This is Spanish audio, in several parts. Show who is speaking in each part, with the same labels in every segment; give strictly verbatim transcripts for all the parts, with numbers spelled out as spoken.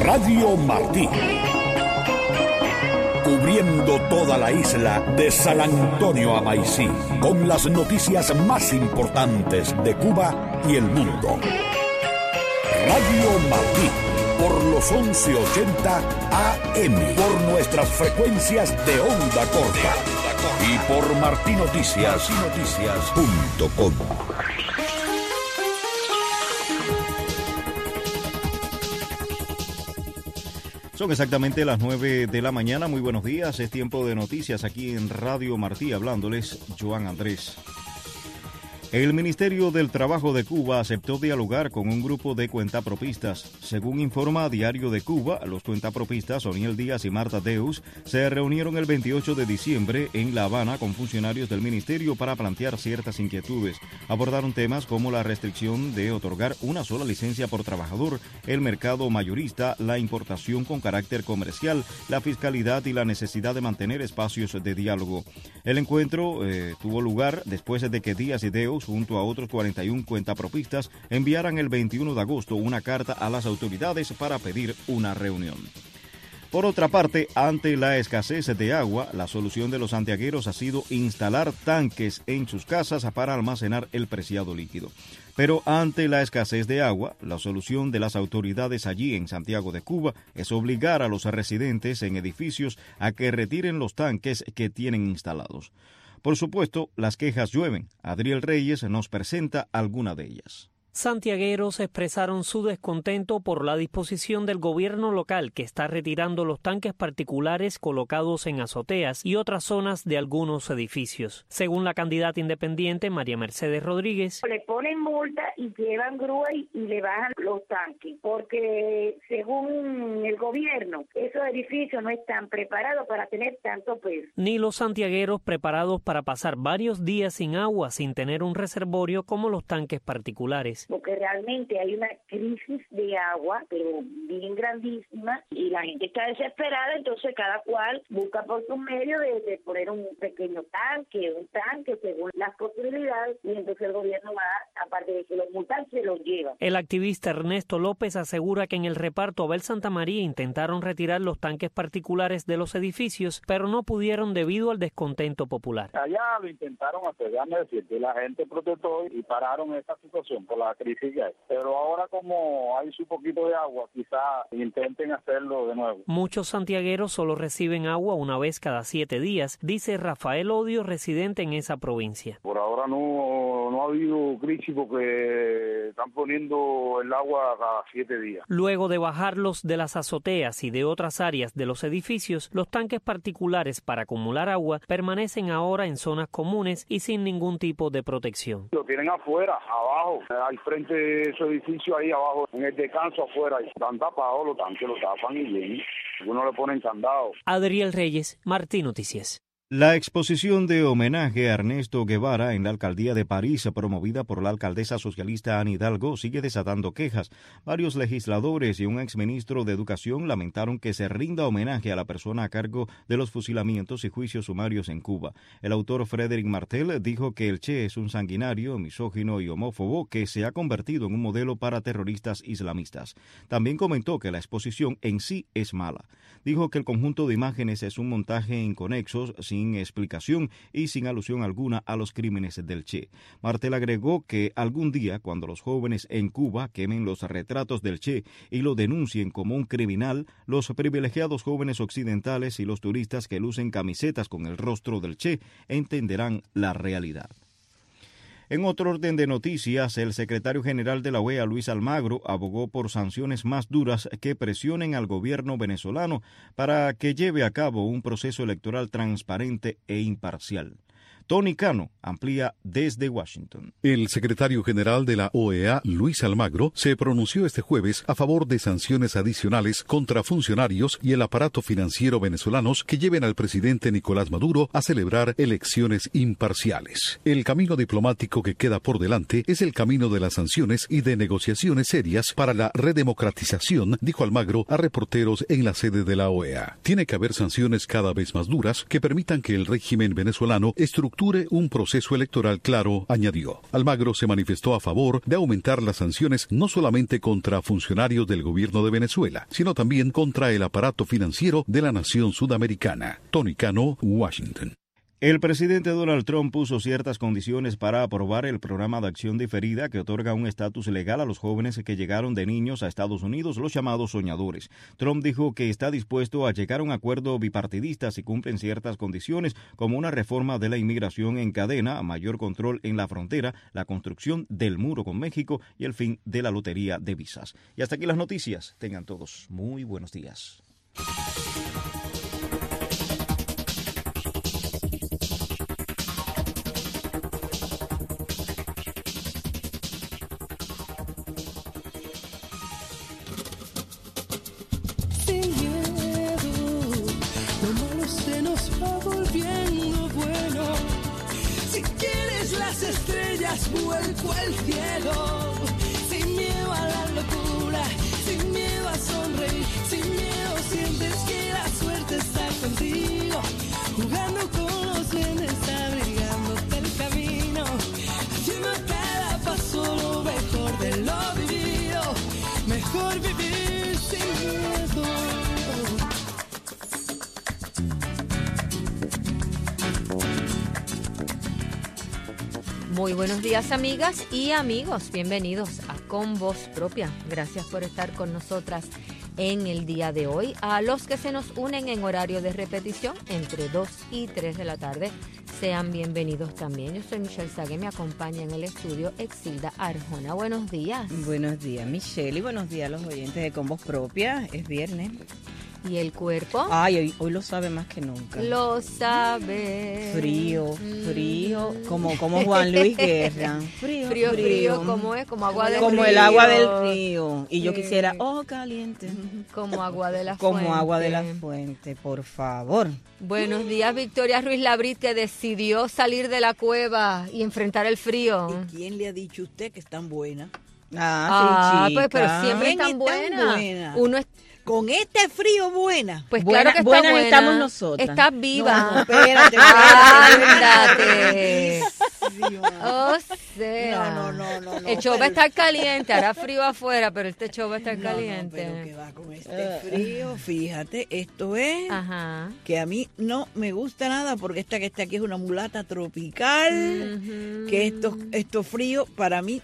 Speaker 1: Radio Martí. Cubriendo toda la isla de San Antonio a Maicí, con las noticias más importantes de Cuba y el mundo. Radio Martí, por los once ochenta A M, por nuestras frecuencias de onda corta y por martí noticias punto com.
Speaker 2: Son exactamente las nueve de la mañana. Muy buenos días. Es tiempo de noticias aquí en Radio Martí. Hablándoles, Joan Andrés. El Ministerio del Trabajo de Cuba aceptó dialogar con un grupo de cuentapropistas. Según informa Diario de Cuba, los cuentapropistas Oniel Díaz y Marta Deus se reunieron el veintiocho de diciembre en La Habana con funcionarios del ministerio para plantear ciertas inquietudes. Abordaron temas como la restricción de otorgar una sola licencia por trabajador, el mercado mayorista, la importación con carácter comercial, la fiscalidad y la necesidad de mantener espacios de diálogo. El encuentro eh, tuvo lugar después de que Díaz y Deus, junto a otros cuarenta y uno cuentapropistas, enviaran el veintiuno de agosto una carta a las autoridades para pedir una reunión. Por otra parte, ante la escasez de agua, la solución de los santiagueros ha sido instalar tanques en sus casas para almacenar el preciado líquido. Pero ante la escasez de agua, la solución de las autoridades allí en Santiago de Cuba es obligar a los residentes en edificios a que retiren los tanques que tienen instalados. Por supuesto, las quejas llueven. Adriel Reyes nos presenta alguna de ellas.
Speaker 3: Santiagueros expresaron su descontento por la disposición del gobierno local que está retirando los tanques particulares colocados en azoteas y otras zonas de algunos edificios. Según la candidata independiente María Mercedes Rodríguez,
Speaker 4: le ponen multa y llevan grúa y, y le bajan los tanques, porque según el gobierno, esos edificios no están preparados para tener tanto peso.
Speaker 3: Ni los santiagueros preparados para pasar varios días sin agua sin tener un reservorio como los tanques particulares.
Speaker 4: Porque realmente hay una crisis de agua, pero bien grandísima, y la gente está desesperada, entonces cada cual busca por su medio de, de poner un pequeño tanque, un tanque según las posibilidades, y entonces el gobierno va, aparte de que los multan, se los lleva.
Speaker 3: El activista Ernesto López asegura que en el reparto Abel Santa María intentaron retirar los tanques particulares de los edificios, pero no pudieron debido al descontento popular.
Speaker 5: Allá lo intentaron hacer, déjame decirte, la gente protestó y pararon esa situación por la crisis que hay. Pero ahora como hay su poquito de agua, quizás intenten hacerlo de nuevo.
Speaker 3: Muchos santiagueros solo reciben agua una vez cada siete días, dice Rafael Odio, residente en esa provincia.
Speaker 5: Por ahora no, no ha habido crisis porque están poniendo el agua cada siete días.
Speaker 3: Luego de bajarlos de las azoteas y de otras áreas de los edificios, los tanques particulares para acumular agua permanecen ahora en zonas comunes y sin ningún tipo de protección.
Speaker 5: Lo tienen afuera, abajo, al frente de ese edificio ahí abajo, en el descanso afuera, están tapados los tanques, los tapan y bien, uno le ponen candado.
Speaker 3: Adriel Reyes, Martí Noticias.
Speaker 2: La exposición de homenaje a Ernesto Guevara en la alcaldía de París, promovida por la alcaldesa socialista Ana Hidalgo, sigue desatando quejas. Varios legisladores y un exministro de Educación lamentaron que se rinda homenaje a la persona a cargo de los fusilamientos y juicios sumarios en Cuba. El autor Frédéric Martel dijo que el Che es un sanguinario, misógino y homófobo que se ha convertido en un modelo para terroristas islamistas. También comentó que la exposición en sí es mala. Dijo que el conjunto de imágenes es un montaje inconexo, sin sin explicación y sin alusión alguna a los crímenes del Che. Martel agregó que algún día, cuando los jóvenes en Cuba quemen los retratos del Che y lo denuncien como un criminal, los privilegiados jóvenes occidentales y los turistas que lucen camisetas con el rostro del Che entenderán la realidad. En otro orden de noticias, el secretario general de la O E A, Luis Almagro, abogó por sanciones más duras que presionen al gobierno venezolano para que lleve a cabo un proceso electoral transparente e imparcial. Tony Cano amplía desde Washington.
Speaker 6: El secretario general de la O E A, Luis Almagro, se pronunció este jueves a favor de sanciones adicionales contra funcionarios y el aparato financiero venezolanos que lleven al presidente Nicolás Maduro a celebrar elecciones imparciales. El camino diplomático que queda por delante es el camino de las sanciones y de negociaciones serias para la redemocratización, dijo Almagro a reporteros en la sede de la O E A. Tiene que haber sanciones cada vez más duras que permitan que el régimen venezolano estructure estructure un proceso electoral claro, añadió. Almagro se manifestó a favor de aumentar las sanciones no solamente contra funcionarios del gobierno de Venezuela, sino también contra el aparato financiero de la nación sudamericana. Tony Cano, Washington.
Speaker 2: El presidente Donald Trump puso ciertas condiciones para aprobar el programa de acción diferida que otorga un estatus legal a los jóvenes que llegaron de niños a Estados Unidos, los llamados soñadores. Trump dijo que está dispuesto a llegar a un acuerdo bipartidista si cumplen ciertas condiciones, como una reforma de la inmigración en cadena, mayor control en la frontera, la construcción del muro con México y el fin de la lotería de visas. Y hasta aquí las noticias. Tengan todos muy buenos días.
Speaker 7: Vuelco al cielo, sin miedo a la locura, sin miedo a sonreír, sin miedo sientes que la suerte está contigo, jugando con los duendes, abrigándote el camino, haciendo cada paso lo mejor de lo vivido, mejor vivir sin miedo.
Speaker 8: Muy buenos días, amigas y amigos. Bienvenidos a Con Voz Propia. Gracias por estar con nosotras en el día de hoy. A los que se nos unen en horario de repetición entre dos y tres de la tarde, sean bienvenidos también. Yo soy Michelle Sague, me acompaña en el estudio Exilda Arjona. Buenos días.
Speaker 9: Buenos días, Michelle, y buenos días a los oyentes de Con Voz Propia. Es viernes.
Speaker 8: ¿Y el cuerpo?
Speaker 9: Ay, hoy, hoy lo sabe más que nunca.
Speaker 8: Lo sabe.
Speaker 9: Frío, frío, mm. como, como Juan Luis Guerra.
Speaker 8: Frío, frío, frío, frío. ¿Cómo es? Como agua del
Speaker 9: como
Speaker 8: río.
Speaker 9: Como el agua del río. Y yo quisiera, oh, caliente.
Speaker 8: Como agua de la
Speaker 9: como
Speaker 8: fuente.
Speaker 9: Como agua de la fuente, por favor.
Speaker 8: Buenos días, Victoria Ruiz Labrit, que decidió salir de la cueva y enfrentar el frío.
Speaker 10: ¿Y quién le ha dicho a usted que es tan buena?
Speaker 9: Ah,
Speaker 8: ah
Speaker 9: sí,
Speaker 8: pues, pero siempre es tan
Speaker 10: es
Speaker 8: buena.
Speaker 10: Tan buena.
Speaker 8: Uno es
Speaker 10: Con este frío buena.
Speaker 8: Pues
Speaker 9: buena,
Speaker 8: claro que está
Speaker 9: buenas
Speaker 8: buena.
Speaker 9: estamos nosotras.
Speaker 8: Estás viva.
Speaker 10: No, no, espérate,
Speaker 8: Ándate. O sea.
Speaker 10: No, no, no, no.
Speaker 8: El show va a estar caliente, hará frío afuera, pero este show va a estar
Speaker 10: no,
Speaker 8: caliente.
Speaker 10: No, pero que va con este frío, fíjate, esto es
Speaker 8: Ajá.
Speaker 10: que a mí no me gusta nada porque esta que está aquí es una mulata tropical, uh-huh. que estos, estos fríos para mí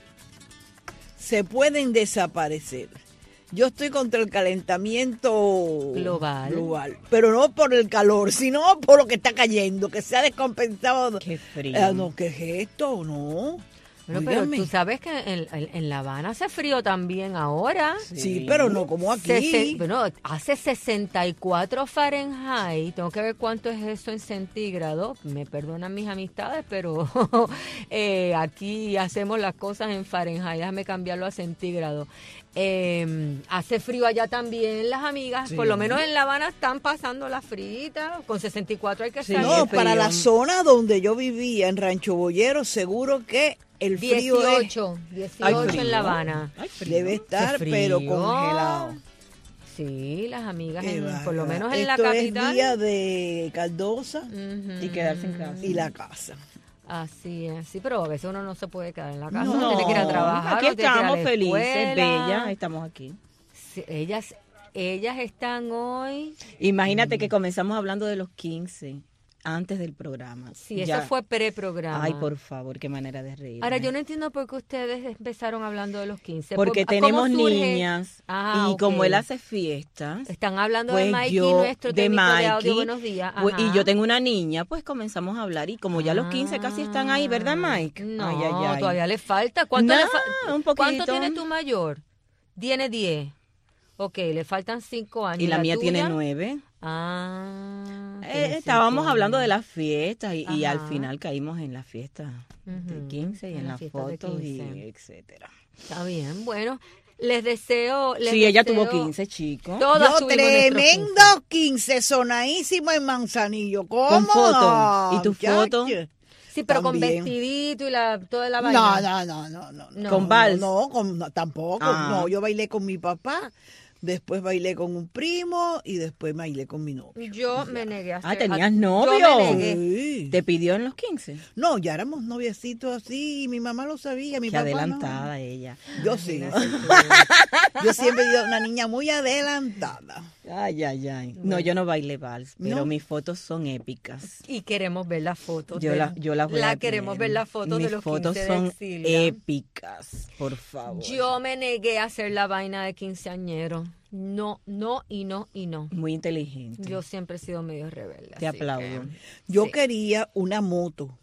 Speaker 10: se pueden desaparecer. Yo estoy contra el calentamiento
Speaker 8: global.
Speaker 10: global, pero no por el calor, sino por lo que está cayendo, que se ha descompensado.
Speaker 9: Qué frío.
Speaker 10: Eh, no, ¿qué es esto? No.
Speaker 8: Bueno, pero tú sabes que en, en, en La Habana hace frío también ahora.
Speaker 10: Sí, sí, pero no como aquí.
Speaker 8: Sesen, bueno, hace sesenta y cuatro Fahrenheit. Tengo que ver cuánto es eso en centígrados. Me perdonan mis amistades, pero eh, aquí hacemos las cosas en Fahrenheit. Déjame cambiarlo a centígrados. Eh, hace frío allá también, las amigas. Sí. Por lo menos en La Habana están pasando las fritas. Con sesenta y cuatro hay que salir.
Speaker 10: No, para la zona donde yo vivía, en Rancho Boyero, seguro que el frío
Speaker 8: dieciocho,
Speaker 10: es...
Speaker 8: dieciocho en La Habana.
Speaker 10: Debe estar, pero congelado.
Speaker 8: Sí, las amigas, en,
Speaker 10: va,
Speaker 8: por lo menos en
Speaker 10: Esto
Speaker 8: la capital.
Speaker 10: Es día de caldosa
Speaker 8: uh-huh.
Speaker 9: y quedarse en casa.
Speaker 10: Y la casa.
Speaker 8: Así es, sí, pero a veces uno no se puede quedar en la casa,
Speaker 9: no,
Speaker 8: no tiene que ir a trabajar.
Speaker 9: Aquí estamos
Speaker 8: bellas,
Speaker 9: felices, bellas, estamos aquí.
Speaker 8: Sí, ellas, ellas están hoy.
Speaker 9: Imagínate mm. que comenzamos hablando de los quince. Antes del programa.
Speaker 8: Sí, eso ya. Fue preprograma.
Speaker 9: Ay, por favor, qué manera de reír.
Speaker 8: Ahora, yo no entiendo por qué ustedes empezaron hablando de los quince.
Speaker 9: Porque tenemos niñas ah, y okay. como él hace fiestas.
Speaker 8: Están hablando
Speaker 9: pues
Speaker 8: de Mikey,
Speaker 9: yo,
Speaker 8: nuestro
Speaker 9: de
Speaker 8: técnico
Speaker 9: Mikey,
Speaker 8: de audio. Buenos días.
Speaker 9: Pues, y yo tengo una niña, pues comenzamos a hablar. Y como ya ah, los quince casi están ahí, ¿verdad, Mike?
Speaker 8: No,
Speaker 9: ay, ay, ay.
Speaker 8: todavía le falta. ¿Cuánto,
Speaker 9: nah,
Speaker 8: le fa-
Speaker 9: un poquito.
Speaker 8: ¿Cuánto tiene tu mayor? Tiene diez. Ok, le faltan cinco años.
Speaker 9: Y la,
Speaker 8: ¿La
Speaker 9: mía
Speaker 8: tuya?
Speaker 9: tiene nueve.
Speaker 8: Ah.
Speaker 9: Eh, estábamos hablando de las fiestas y, y al final caímos en las fiestas uh-huh. de quince y en, en las fotos y etcétera.
Speaker 8: Está bien, bueno. Les deseo... Les
Speaker 9: sí,
Speaker 8: deseo,
Speaker 9: ella tuvo quince, chicos.
Speaker 10: Yo tremendo quince, sonadísimo en Manzanillo. ¿Cómo?
Speaker 9: Con foto. ¿Y tu foto?
Speaker 8: Sí, pero
Speaker 10: también.
Speaker 8: Con vestidito y la toda la vaina.
Speaker 10: No, no, no, no, no.
Speaker 9: ¿Con vals?
Speaker 10: No, no, con, no tampoco. Ah. No, yo bailé con mi papá. después bailé con un primo y después bailé con mi novio.
Speaker 8: Yo me negué a hacer...
Speaker 9: Ah, ¿tenías
Speaker 8: a-
Speaker 9: novio?
Speaker 8: Yo me negué.
Speaker 10: Sí.
Speaker 9: ¿Te pidió en los quince?
Speaker 10: No, ya éramos noviecitos así y mi mamá lo sabía, mi
Speaker 9: Qué
Speaker 10: papá
Speaker 9: adelantada ella.
Speaker 10: no. Yo sí. Yo siempre he sido una niña muy adelantada.
Speaker 9: Ay, ay, ay. No, yo no bailé vals, pero
Speaker 10: ¿No?
Speaker 9: mis fotos son épicas.
Speaker 8: Y queremos ver las fotos.
Speaker 9: Yo
Speaker 8: de-
Speaker 9: la, yo las voy
Speaker 8: la
Speaker 9: a
Speaker 8: queremos
Speaker 9: tener.
Speaker 8: ver las fotos
Speaker 9: Mis
Speaker 8: de los
Speaker 9: fotos
Speaker 8: quince
Speaker 9: son
Speaker 8: de Exilia.
Speaker 9: épicas, por favor.
Speaker 8: Yo me negué a hacer la vaina de quinceañero. No, no y no y no.
Speaker 9: Muy inteligente.
Speaker 8: Yo siempre he sido medio rebelde.
Speaker 9: Te
Speaker 8: así
Speaker 9: aplaudo.
Speaker 8: que-
Speaker 10: Yo
Speaker 8: Sí.
Speaker 10: quería una moto.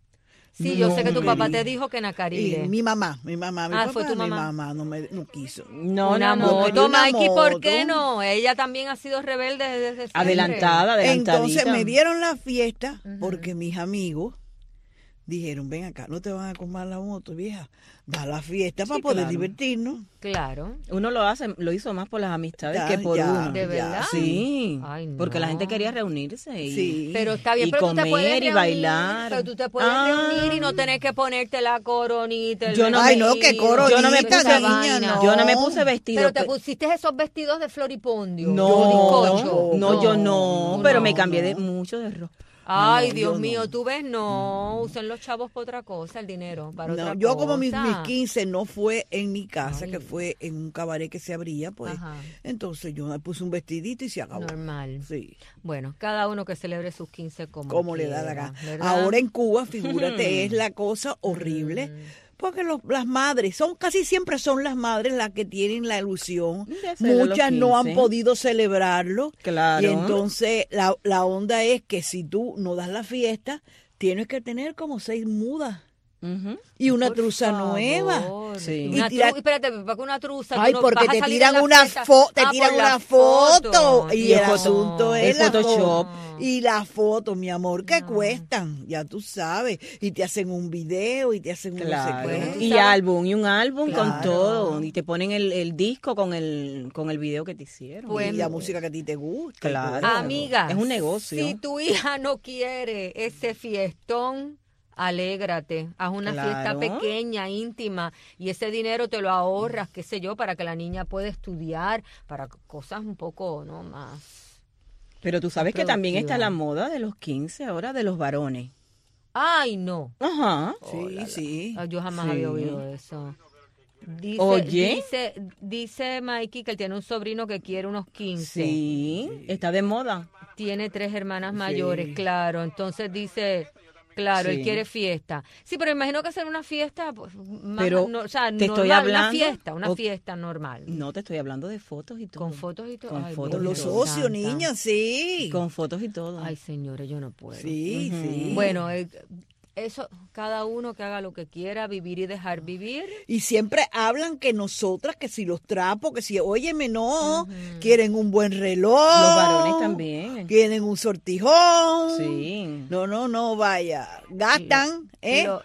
Speaker 8: Sí, yo
Speaker 10: No
Speaker 8: sé que tu papá
Speaker 10: quería.
Speaker 8: te dijo que en
Speaker 10: Y
Speaker 8: Acarile.
Speaker 10: mi mamá, mi mamá, mi
Speaker 8: Ah,
Speaker 10: papá,
Speaker 8: fue tu
Speaker 10: mi
Speaker 8: mamá.
Speaker 10: mamá no me no quiso.
Speaker 9: No,
Speaker 8: una
Speaker 9: no, no.
Speaker 10: quería
Speaker 8: moto,
Speaker 10: una
Speaker 8: Mikey, ¿por qué
Speaker 10: moto.
Speaker 8: no? Ella también ha sido rebelde desde siempre.
Speaker 9: Adelantada, adelantadita.
Speaker 10: Entonces me dieron la fiesta porque mis amigos dijeron, ven acá, no te van a comprar la moto, vieja. Da la fiesta para poder
Speaker 9: claro.
Speaker 10: divertirnos.
Speaker 8: Claro.
Speaker 9: Uno lo hace, lo hizo más por las amistades
Speaker 10: Ya,
Speaker 9: que por
Speaker 10: ya,
Speaker 9: uno.
Speaker 8: ¿De verdad?
Speaker 9: Sí,
Speaker 8: Ay, no.
Speaker 9: porque la gente quería reunirse y,
Speaker 10: Sí.
Speaker 8: Pero está bien,
Speaker 9: y
Speaker 8: pero tú te
Speaker 9: comer
Speaker 8: puedes
Speaker 9: y
Speaker 8: reunir,
Speaker 9: bailar.
Speaker 8: Pero tú te puedes
Speaker 9: Ah.
Speaker 8: reunir y no tener que ponerte la coronita. el
Speaker 9: Yo no
Speaker 10: Ay,
Speaker 9: me-
Speaker 10: no, qué
Speaker 8: vestido.
Speaker 10: coronita,
Speaker 9: yo no me puse,
Speaker 8: esa
Speaker 10: niña,
Speaker 8: vaina.
Speaker 10: no.
Speaker 9: yo no me puse vestido.
Speaker 8: Pero te
Speaker 9: pe-
Speaker 8: pusiste esos vestidos de floripondio.
Speaker 9: no,
Speaker 8: de bizcocho.
Speaker 9: no, yo no,
Speaker 8: Tú
Speaker 9: pero
Speaker 8: no.
Speaker 9: me cambié de mucho de ropa.
Speaker 8: Ay,
Speaker 10: No,
Speaker 8: Dios
Speaker 10: yo
Speaker 8: mío,
Speaker 10: no.
Speaker 8: tú ves, no, usen los chavos para otra cosa, el dinero, para
Speaker 10: No,
Speaker 8: otra
Speaker 10: yo
Speaker 8: cosa.
Speaker 10: como mis, mis quince no fue en mi casa,
Speaker 8: Ay.
Speaker 10: que fue en un cabaret que se abría, pues.
Speaker 8: Ajá.
Speaker 10: Entonces yo me puse un vestidito y se acabó.
Speaker 8: Normal.
Speaker 10: Sí,
Speaker 8: Bueno, cada uno que celebre sus quince como
Speaker 10: como le da la
Speaker 8: quiera,
Speaker 10: gana.
Speaker 8: ¿verdad?
Speaker 10: Ahora en Cuba, figúrate, es la cosa horrible.
Speaker 8: Mm.
Speaker 10: Porque los- las madres, son casi siempre son las madres las que tienen la ilusión.
Speaker 9: De hacer los
Speaker 10: Muchas no han
Speaker 9: quince.
Speaker 10: podido celebrarlo.
Speaker 9: Claro.
Speaker 10: Y entonces la, la onda es que si tú no das la fiesta, tienes que tener como seis mudas
Speaker 9: Ujú.
Speaker 10: y una
Speaker 8: Por
Speaker 10: truza
Speaker 8: favor.
Speaker 10: nueva.
Speaker 9: Sí.
Speaker 8: Una
Speaker 10: Y tira-
Speaker 8: tru- espérate, ¿para qué una truza? Tú
Speaker 10: Ay,
Speaker 8: no
Speaker 10: porque
Speaker 8: vas a
Speaker 10: te
Speaker 8: salir
Speaker 10: tiran
Speaker 8: en la
Speaker 10: una
Speaker 8: fiesta.
Speaker 10: foto, te
Speaker 8: Ah,
Speaker 10: tiran
Speaker 8: por la
Speaker 10: una foto, y el
Speaker 8: No.
Speaker 10: asunto es
Speaker 9: El
Speaker 10: la
Speaker 9: Photoshop.
Speaker 10: foto. Y la foto, mi amor, que
Speaker 8: No.
Speaker 10: cuestan, ya tú sabes, y te hacen un video y te hacen un no sé
Speaker 9: Claro.
Speaker 10: qué.
Speaker 8: Bueno, tú
Speaker 9: Y
Speaker 8: sabes-
Speaker 9: álbum, y un álbum con
Speaker 10: Claro.
Speaker 9: todo. Y te ponen el, el disco con el, con el video que te hicieron.
Speaker 8: Pues,
Speaker 10: y la música que a ti te gusta. y
Speaker 9: Claro.
Speaker 10: todo.
Speaker 8: Amiga,
Speaker 9: Es un negocio.
Speaker 8: si tu hija no quiere ese fiestón, alégrate, haz una
Speaker 9: Claro.
Speaker 8: fiesta pequeña, íntima, y ese dinero te lo ahorras, qué sé yo, para que la niña pueda estudiar, para cosas un poco, ¿no? Más.
Speaker 9: Pero tú sabes que también
Speaker 8: productiva.
Speaker 9: está la moda de los quince ahora de los varones.
Speaker 8: Ay, no.
Speaker 9: Ajá.
Speaker 10: Sí, sí.
Speaker 8: Ay, yo jamás
Speaker 9: Sí.
Speaker 8: había oído eso. Dice,
Speaker 9: Oye.
Speaker 8: Dice, dice Mikey que él tiene un sobrino que quiere unos quince.
Speaker 9: Sí, está de moda.
Speaker 8: Tiene tres hermanas mayores, claro. Entonces dice, claro, él
Speaker 9: Sí.
Speaker 8: quiere fiesta. Sí, pero imagino que hacer una fiesta, pues, más,
Speaker 9: Pero
Speaker 8: no, o sea,
Speaker 9: te estoy
Speaker 8: normal, una
Speaker 9: hablando-
Speaker 8: fiesta, una
Speaker 9: o-
Speaker 8: fiesta normal.
Speaker 9: No, te estoy hablando de fotos y todo.
Speaker 8: Con fotos y todo.
Speaker 9: Con
Speaker 8: Ay,
Speaker 9: fotos
Speaker 10: Con
Speaker 8: Dios
Speaker 10: los
Speaker 9: y
Speaker 8: mío,
Speaker 9: todo.
Speaker 10: socios,
Speaker 8: santa.
Speaker 10: niñas, sí.
Speaker 9: Con fotos y todo.
Speaker 8: Ay, señores, yo no puedo.
Speaker 10: Sí, sí.
Speaker 8: Bueno, eh, eso, cada uno que haga lo que quiera, vivir y dejar vivir.
Speaker 10: Y siempre hablan que nosotras, que si los trapos, que si, óyeme, no, quieren un buen reloj.
Speaker 9: Los varones también.
Speaker 10: Quieren un sortijón.
Speaker 9: Sí.
Speaker 10: No, no, no, vaya. Gastan, ¿eh?
Speaker 8: Lo-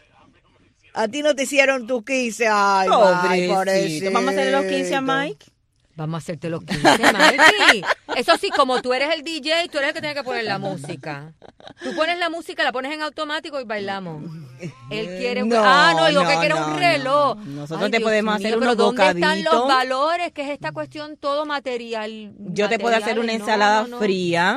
Speaker 10: A ti no te hicieron tus quince. Ay, ay,
Speaker 9: Pobrecito.
Speaker 10: pobrecito.
Speaker 9: Vamos a hacerle los quince a Mike.
Speaker 8: Vamos a hacerte los quince, Mikey. Eso sí, como tú eres el D J, tú eres el que tiene que poner la música. Tú pones la música, la pones en automático y bailamos. Él quiere un...
Speaker 9: No,
Speaker 8: ah, no, digo
Speaker 9: no,
Speaker 8: que quiere
Speaker 9: no,
Speaker 8: un reloj.
Speaker 9: no. Nosotros
Speaker 8: Ay,
Speaker 9: te
Speaker 8: Dios
Speaker 9: podemos
Speaker 8: mío,
Speaker 9: hacer
Speaker 8: pero
Speaker 9: unos
Speaker 8: ¿dónde están los
Speaker 9: bocaditos?
Speaker 8: valores? Que es esta cuestión todo material.
Speaker 9: Yo te puedo hacer una
Speaker 8: materiales, no,
Speaker 9: ensalada
Speaker 8: no, no.
Speaker 9: fría.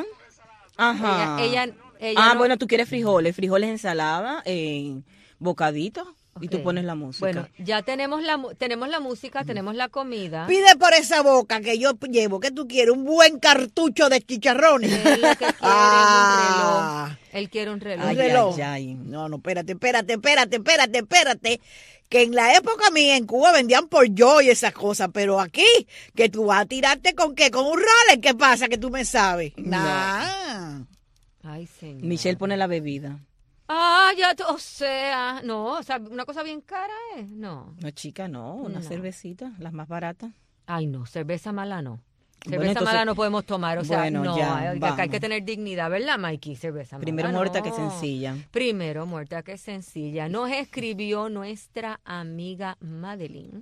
Speaker 9: Ajá.
Speaker 8: Ella, ella, ella
Speaker 9: ah,
Speaker 8: no-
Speaker 9: bueno, tú quieres frijoles, frijoles ensalada, eh, bocaditos, y tú
Speaker 8: Ok.
Speaker 9: pones la música.
Speaker 8: Bueno, ya tenemos la, mu- tenemos la música, tenemos la comida.
Speaker 10: Pide por esa boca que yo llevo, que tú quieres, un buen cartucho de chicharrones.
Speaker 8: Él lo que quiere
Speaker 10: Ah.
Speaker 8: es un reloj. Él quiere un reloj.
Speaker 10: Un
Speaker 9: Ay,
Speaker 10: reloj.
Speaker 9: ay, ay.
Speaker 10: No, no, espérate, espérate, espérate, espérate, espérate. Que en la época mía en Cuba vendían por yo y esas cosas, pero aquí, que tú vas a tirarte con qué, con un roller, ¿qué pasa? Que tú me sabes. Nah.
Speaker 8: Ay, señor.
Speaker 9: Michelle pone la bebida.
Speaker 8: Ah, ya, t- o sea, no, o sea, una cosa bien cara es, no.
Speaker 9: No, chica, no, una
Speaker 8: No.
Speaker 9: cervecita, las más baratas.
Speaker 8: Ay, no, cerveza mala no. Cerveza
Speaker 9: Bueno, entonces-
Speaker 8: mala no podemos tomar, o sea,
Speaker 9: Bueno,
Speaker 8: no,
Speaker 9: ya,
Speaker 8: hay, que hay que
Speaker 9: vamos.
Speaker 8: tener dignidad, ¿verdad, Mikey? Cerveza
Speaker 9: Primero
Speaker 8: mala
Speaker 9: muerta
Speaker 8: no.
Speaker 9: que sencilla.
Speaker 8: Primero muerta que sencilla. Nos escribió nuestra amiga Madeline.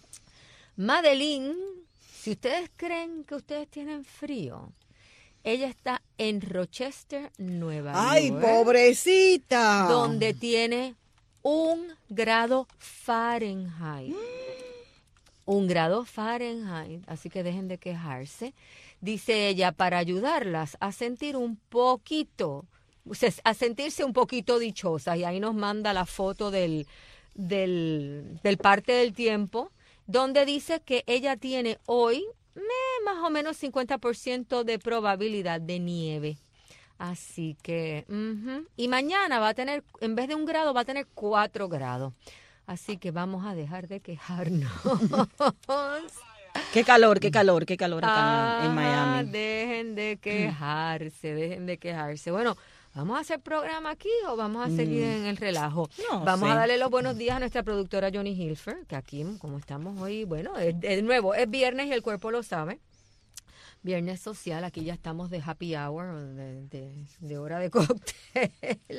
Speaker 8: Madeline, si ustedes creen que ustedes tienen frío, ella está en Rochester, Nueva
Speaker 10: Ay,
Speaker 8: York.
Speaker 10: pobrecita.
Speaker 8: Donde tiene un grado Fahrenheit. un grado Fahrenheit, así que dejen de quejarse. Dice ella, para ayudarlas a sentir un poquito, a sentirse un poquito dichosas. Y ahí nos manda la foto del, del, del parte del tiempo, donde dice que ella tiene hoy eh, más o menos cincuenta por ciento de probabilidad de nieve. Así que, uh-huh. y mañana va a tener, en vez de un grado, va a tener cuatro grados. Así que vamos a dejar de quejarnos.
Speaker 9: Qué calor, qué calor, qué calor acá
Speaker 8: ah,
Speaker 9: en Miami.
Speaker 8: Dejen de quejarse, dejen de quejarse. Bueno, ¿vamos a hacer programa aquí o vamos a seguir mm. en el relajo?
Speaker 9: No
Speaker 8: vamos
Speaker 9: sé.
Speaker 8: a darle los buenos días a nuestra productora Johnny Hilfer, que aquí, como estamos hoy, bueno, es, de nuevo, es viernes y el cuerpo lo sabe. Viernes social, aquí ya estamos de happy hour, de, de, de hora de cóctel.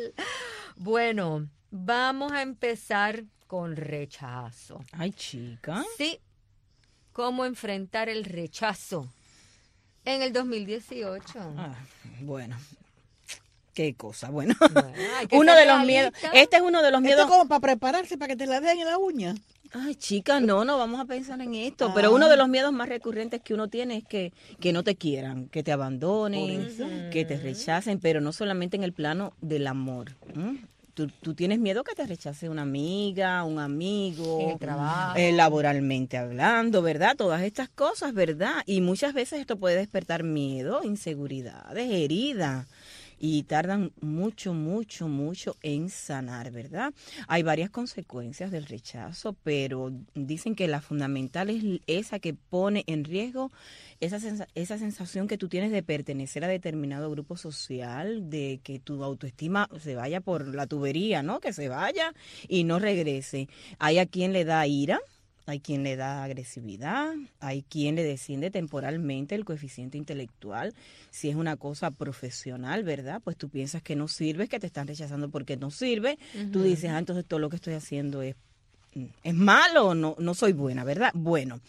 Speaker 8: Bueno, vamos a empezar con rechazo.
Speaker 9: Ay, chica.
Speaker 8: Sí, cómo enfrentar el rechazo en el dos mil dieciocho.
Speaker 9: Ah, bueno, qué cosa. Bueno,
Speaker 8: bueno
Speaker 9: uno de los miedos. Este es uno de los miedos.
Speaker 10: Esto es como para prepararse para que te la den en la uña.
Speaker 9: Ay, chica, no, no vamos a pensar en esto.
Speaker 10: Ah.
Speaker 9: Pero uno de los miedos más recurrentes que uno tiene es que, que no te quieran, que te abandonen, que te rechacen, pero no solamente en el plano del amor. ¿Mm? Tú, tú tienes miedo que te rechace una amiga, un amigo,
Speaker 8: en el trabajo,
Speaker 9: eh, laboralmente hablando, ¿verdad? Todas estas cosas, ¿verdad? Y muchas veces esto puede despertar miedo, inseguridades, heridas. Y tardan mucho, mucho, mucho en sanar, ¿verdad? Hay varias consecuencias del rechazo, pero dicen que la fundamental es esa que pone en riesgo esa, sens- esa sensación que tú tienes de pertenecer a determinado grupo social, de que tu autoestima se vaya por la tubería, ¿no? Que se vaya y no regrese. Hay a quien le da ira. Hay quien le da agresividad, hay quien le desciende temporalmente el coeficiente intelectual. Si es una cosa profesional, ¿verdad? Pues tú piensas que no sirve, que te están rechazando porque no sirve. Uh-huh. Tú dices, ah, entonces todo lo que estoy haciendo es, es malo, no, no soy buena, ¿verdad? Bueno,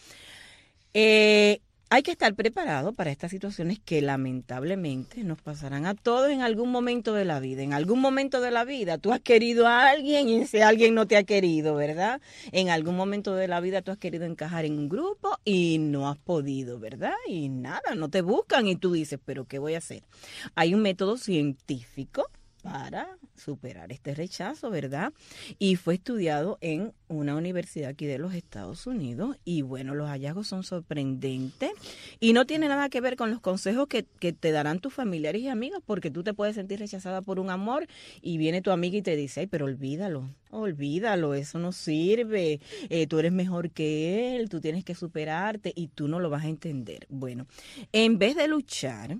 Speaker 9: eh, hay que estar preparado para estas situaciones que lamentablemente nos pasarán a todos en algún momento de la vida. En algún momento de la vida tú has querido a alguien y ese alguien no te ha querido, ¿verdad? En algún momento de la vida tú has querido encajar en un grupo y no has podido, ¿verdad? Y nada, no te buscan y tú dices, ¿pero qué voy a hacer? Hay un método científico para superar este rechazo, ¿verdad? Y fue estudiado en una universidad aquí de los Estados Unidos y bueno, los hallazgos son sorprendentes y no tiene nada que ver con los consejos que, que te darán tus familiares y amigos, porque tú te puedes sentir rechazada por un amor y viene tu amiga y te dice, ay, pero olvídalo, olvídalo, eso no sirve, eh, tú eres mejor que él, tú tienes que superarte y tú no lo vas a entender. Bueno, en vez de luchar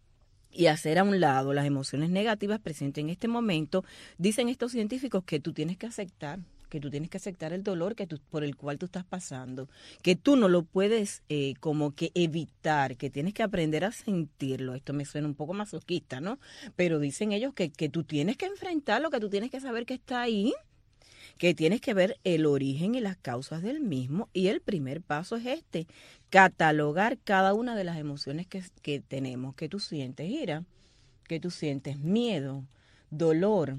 Speaker 9: y hacer a un lado las emociones negativas presentes en este momento, dicen estos científicos que tú tienes que aceptar, que tú tienes que aceptar el dolor que tú, por el cual tú estás pasando, que tú no lo puedes eh, como que evitar, que tienes que aprender a sentirlo. Esto me suena un poco masoquista, ¿no? Pero dicen ellos que, que tú tienes que enfrentarlo, que tú tienes que saber que está ahí, que tienes que ver el origen y las causas del mismo, y el primer paso es este, catalogar cada una de las emociones que, que tenemos, que tú sientes ira, que tú sientes miedo, dolor,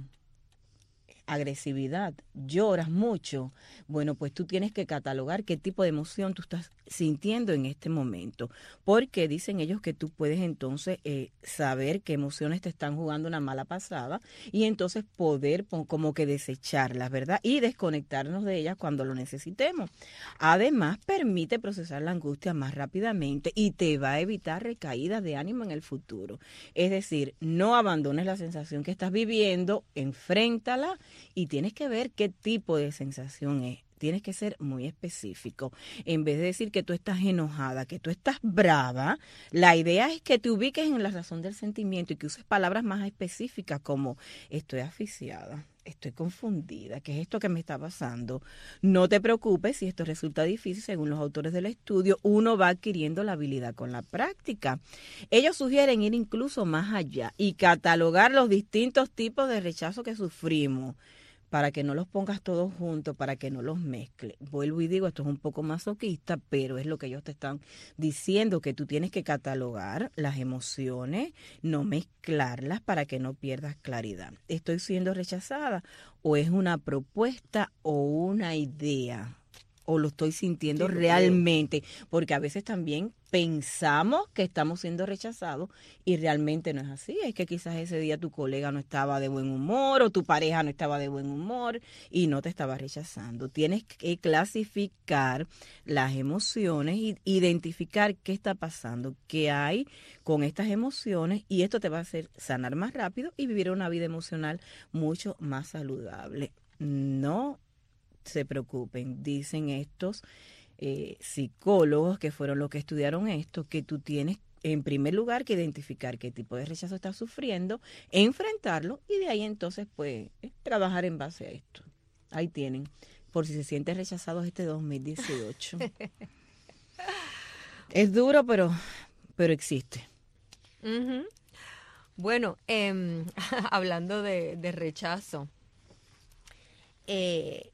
Speaker 9: agresividad, lloras mucho. Bueno, pues tú tienes que catalogar qué tipo de emoción tú estás sintiendo en este momento, porque dicen ellos que tú puedes entonces eh, saber qué emociones te están jugando una mala pasada y entonces poder como que desecharlas, ¿verdad? Y desconectarnos de ellas cuando lo necesitemos. Además, permite procesar la angustia más rápidamente y te va a evitar recaídas de ánimo en el futuro. Es decir, no abandones la sensación que estás viviendo, enfréntala y tienes que ver qué tipo de sensación es. Tienes que ser muy específico. En vez de decir que tú estás enojada, que tú estás brava, la idea es que te ubiques en la razón del sentimiento y que uses palabras más específicas como estoy asfixiada, estoy confundida, ¿qué es esto que me está pasando? No te preocupes si esto resulta difícil, según los autores del estudio, uno va adquiriendo la habilidad con la práctica. Ellos sugieren ir incluso más allá y catalogar los distintos tipos de rechazo que sufrimos, para que no los pongas todos juntos, para que no los mezcles. Vuelvo y digo, esto es un poco masoquista, pero es lo que ellos te están diciendo, que tú tienes que catalogar las emociones, no mezclarlas para que no pierdas claridad. ¿Estoy siendo rechazada o es una propuesta o una idea? o lo estoy sintiendo
Speaker 10: Sí, lo
Speaker 9: realmente, creo. Porque a veces también pensamos que estamos siendo rechazados y realmente no es así. Es que quizás ese día tu colega no estaba de buen humor o tu pareja no estaba de buen humor y no te estaba rechazando. Tienes que clasificar las emociones y identificar qué está pasando, qué hay con estas emociones, y esto te va a hacer sanar más rápido y vivir una vida emocional mucho más saludable. No se preocupen, dicen estos eh, psicólogos que fueron los que estudiaron esto, que tú tienes en primer lugar que identificar qué tipo de rechazo estás sufriendo, enfrentarlo y de ahí entonces pues trabajar en base a esto. Ahí tienen, por si se sienten rechazados este dos mil dieciocho. Es duro, pero, pero existe.
Speaker 8: Uh-huh. Bueno, eh, hablando de, de rechazo, eh,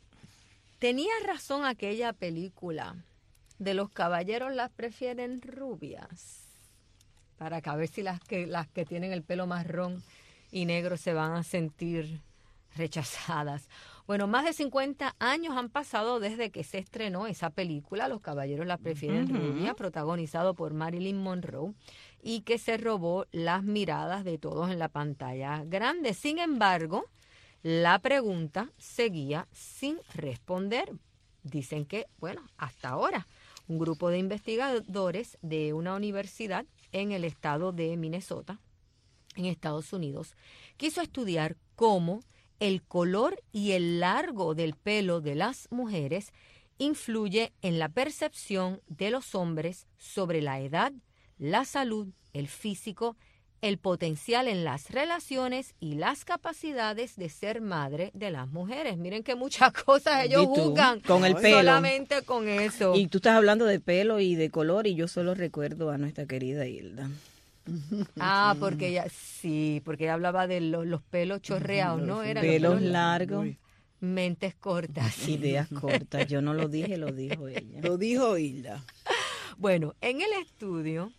Speaker 8: tenía razón aquella película de los caballeros las prefieren rubias, para que a ver si las que, las que tienen el pelo marrón y negro se van a sentir rechazadas. Bueno, más de cincuenta años han pasado desde que se estrenó esa película, Los caballeros la prefieren uh-huh. rubia, protagonizado por Marilyn Monroe, y que se robó las miradas de todos en la pantalla grande. Sin embargo, la pregunta seguía sin responder. Dicen que, bueno, hasta ahora, un grupo de investigadores de una universidad en el estado de Minnesota, en Estados Unidos, quiso estudiar cómo el color y el largo del pelo de las mujeres influye en la percepción de los hombres sobre la edad, la salud, el físico, el potencial en las relaciones y las capacidades de ser madre de las mujeres. Miren que muchas cosas ellos juzgan
Speaker 9: con el pelo.
Speaker 8: Solamente con eso.
Speaker 9: Y tú estás hablando de pelo y de color y yo solo recuerdo a nuestra querida Hilda.
Speaker 8: Ah, porque ella, sí, porque ella hablaba de los, los pelos chorreados, ¿no? Eran
Speaker 9: pelos
Speaker 8: los pelos
Speaker 9: largos.
Speaker 8: Mentes cortas.
Speaker 9: Ideas cortas. Yo no lo dije, lo dijo ella.
Speaker 10: Lo dijo Hilda.
Speaker 8: Bueno, en el estudio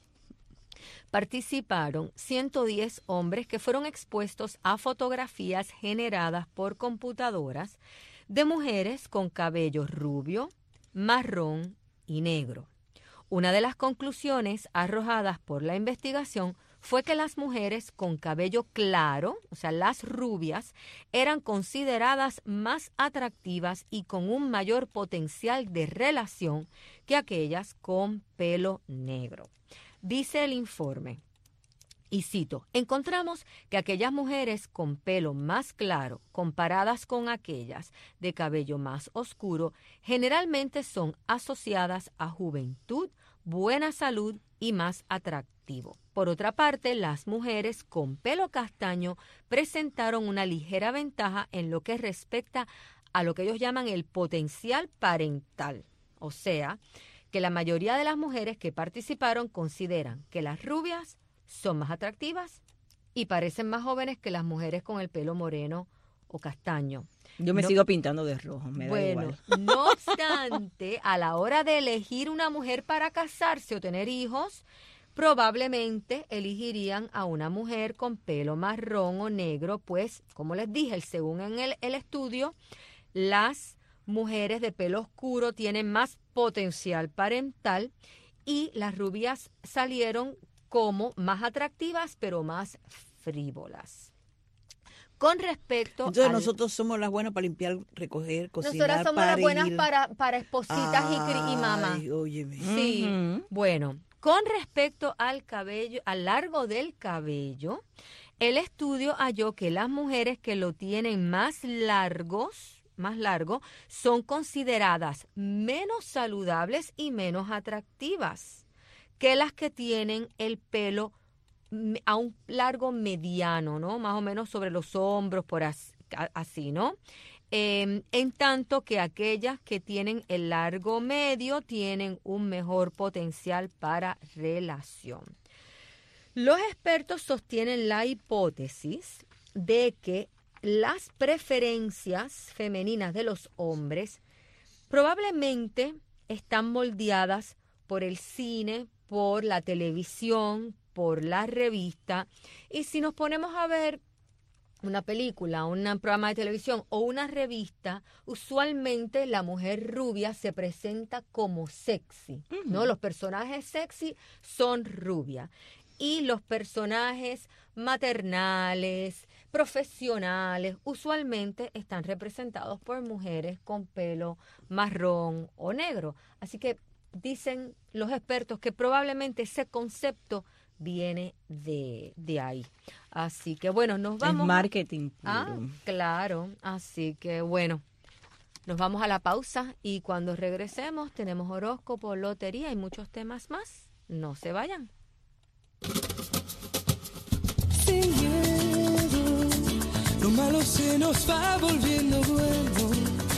Speaker 8: participaron ciento diez hombres que fueron expuestos a fotografías generadas por computadoras de mujeres con cabello rubio, marrón y negro. Una de las conclusiones arrojadas por la investigación fue que las mujeres con cabello claro, o sea, las rubias, eran consideradas más atractivas y con un mayor potencial de relación que aquellas con pelo negro. Dice el informe, y cito, encontramos que aquellas mujeres con pelo más claro, comparadas con aquellas de cabello más oscuro, generalmente son asociadas a juventud, buena salud y más atractivo. Por otra parte, las mujeres con pelo castaño presentaron una ligera ventaja en lo que respecta a lo que ellos llaman el potencial parental. O sea, que la mayoría de las mujeres que participaron consideran que las rubias son más atractivas y parecen más jóvenes que las mujeres con el pelo moreno o castaño.
Speaker 9: Yo me
Speaker 8: no,
Speaker 9: sigo pintando de rojo, me
Speaker 8: bueno,
Speaker 9: da igual.
Speaker 8: No obstante, a la hora de elegir una mujer para casarse o tener hijos, probablemente elegirían a una mujer con pelo marrón o negro, pues, como les dije, según en el, el estudio, las mujeres de pelo oscuro tienen más potencial parental y las rubias salieron como más atractivas, pero más frívolas. Con respecto
Speaker 10: Entonces
Speaker 8: al...
Speaker 10: nosotros somos las buenas para limpiar, recoger, cocinar,
Speaker 8: Nosotras somos
Speaker 10: para
Speaker 8: las buenas
Speaker 10: ir.
Speaker 8: para, para espositas y, cri- y mamás.
Speaker 10: Ay, óyeme.
Speaker 8: Sí,
Speaker 9: Uh-huh.
Speaker 8: bueno, con respecto al cabello, al largo del cabello, el estudio halló que las mujeres que lo tienen más largos, más largo, son consideradas menos saludables y menos atractivas que las que tienen el pelo a un largo mediano, ¿no? Más o menos sobre los hombros, por así, así ¿no? Eh, en tanto que aquellas que tienen el largo medio tienen un mejor potencial para relación. Los expertos sostienen la hipótesis de que las preferencias femeninas de los hombres probablemente están moldeadas por el cine, por la televisión, por la revista. Y si nos ponemos a ver una película, un programa de televisión o una revista, usualmente la mujer rubia se presenta como sexy, uh-huh. ¿no? Los personajes sexy son rubias y los personajes maternales, profesionales, usualmente están representados por mujeres con pelo marrón o negro. Así que dicen los expertos que probablemente ese concepto viene de, de ahí. Así que bueno, nos vamos.
Speaker 9: Es marketing puro.
Speaker 8: Ah, claro. Así que bueno, nos vamos a la pausa y cuando regresemos tenemos horóscopo, lotería y muchos temas más. No se vayan.
Speaker 7: Sin miedo, lo malo se nos va volviendo bueno.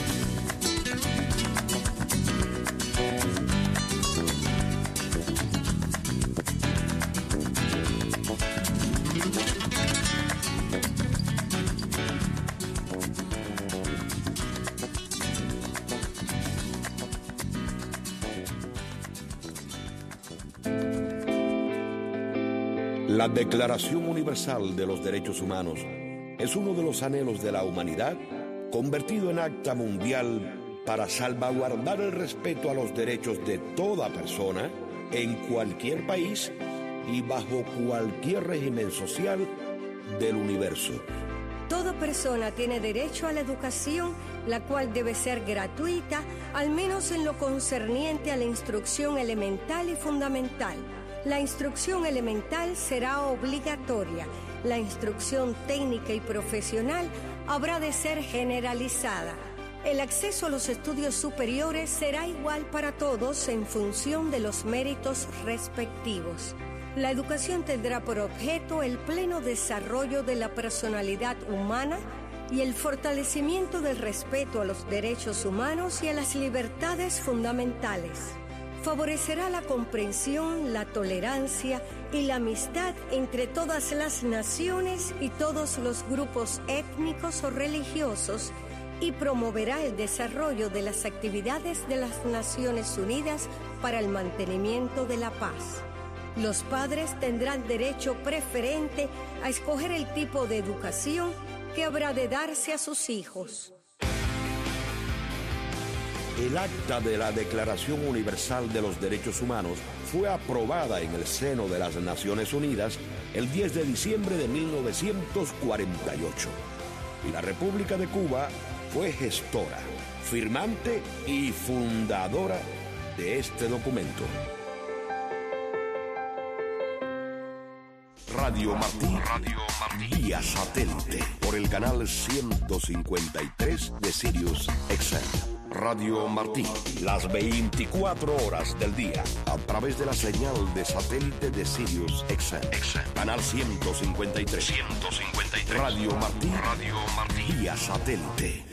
Speaker 1: La Declaración Universal de los Derechos Humanos es uno de los anhelos de la humanidad convertido en acta mundial para salvaguardar el respeto a los derechos de toda persona en cualquier país y bajo cualquier régimen social del universo.
Speaker 11: Toda persona tiene derecho a la educación, la cual debe ser gratuita, al menos en lo concerniente a la instrucción elemental y fundamental. La instrucción elemental será obligatoria. La instrucción técnica y profesional habrá de ser generalizada. El acceso a los estudios superiores será igual para todos en función de los méritos respectivos. La educación tendrá por objeto el pleno desarrollo de la personalidad humana y el fortalecimiento del respeto a los derechos humanos y a las libertades fundamentales. Favorecerá la comprensión, la tolerancia y la amistad entre todas las naciones y todos los grupos étnicos o religiosos y promoverá el desarrollo de las actividades de las Naciones Unidas para el mantenimiento de la paz. Los padres tendrán derecho preferente a escoger el tipo de educación que habrá de darse a sus hijos.
Speaker 1: El acta de la Declaración Universal de los Derechos Humanos fue aprobada en el seno de las Naciones Unidas el diez de diciembre de mil novecientos cuarenta y ocho. Y la República de Cuba fue gestora, firmante y fundadora de este documento. Radio Martí, Radio Martí, vía satélite, por el canal ciento cincuenta y tres de Sirius X M. Radio Martí, las veinticuatro horas del día, a través de la señal de satélite de Sirius X M. Canal ciento cincuenta y tres. ciento cincuenta y tres. Radio Martí, Radio Martí, vía satélite.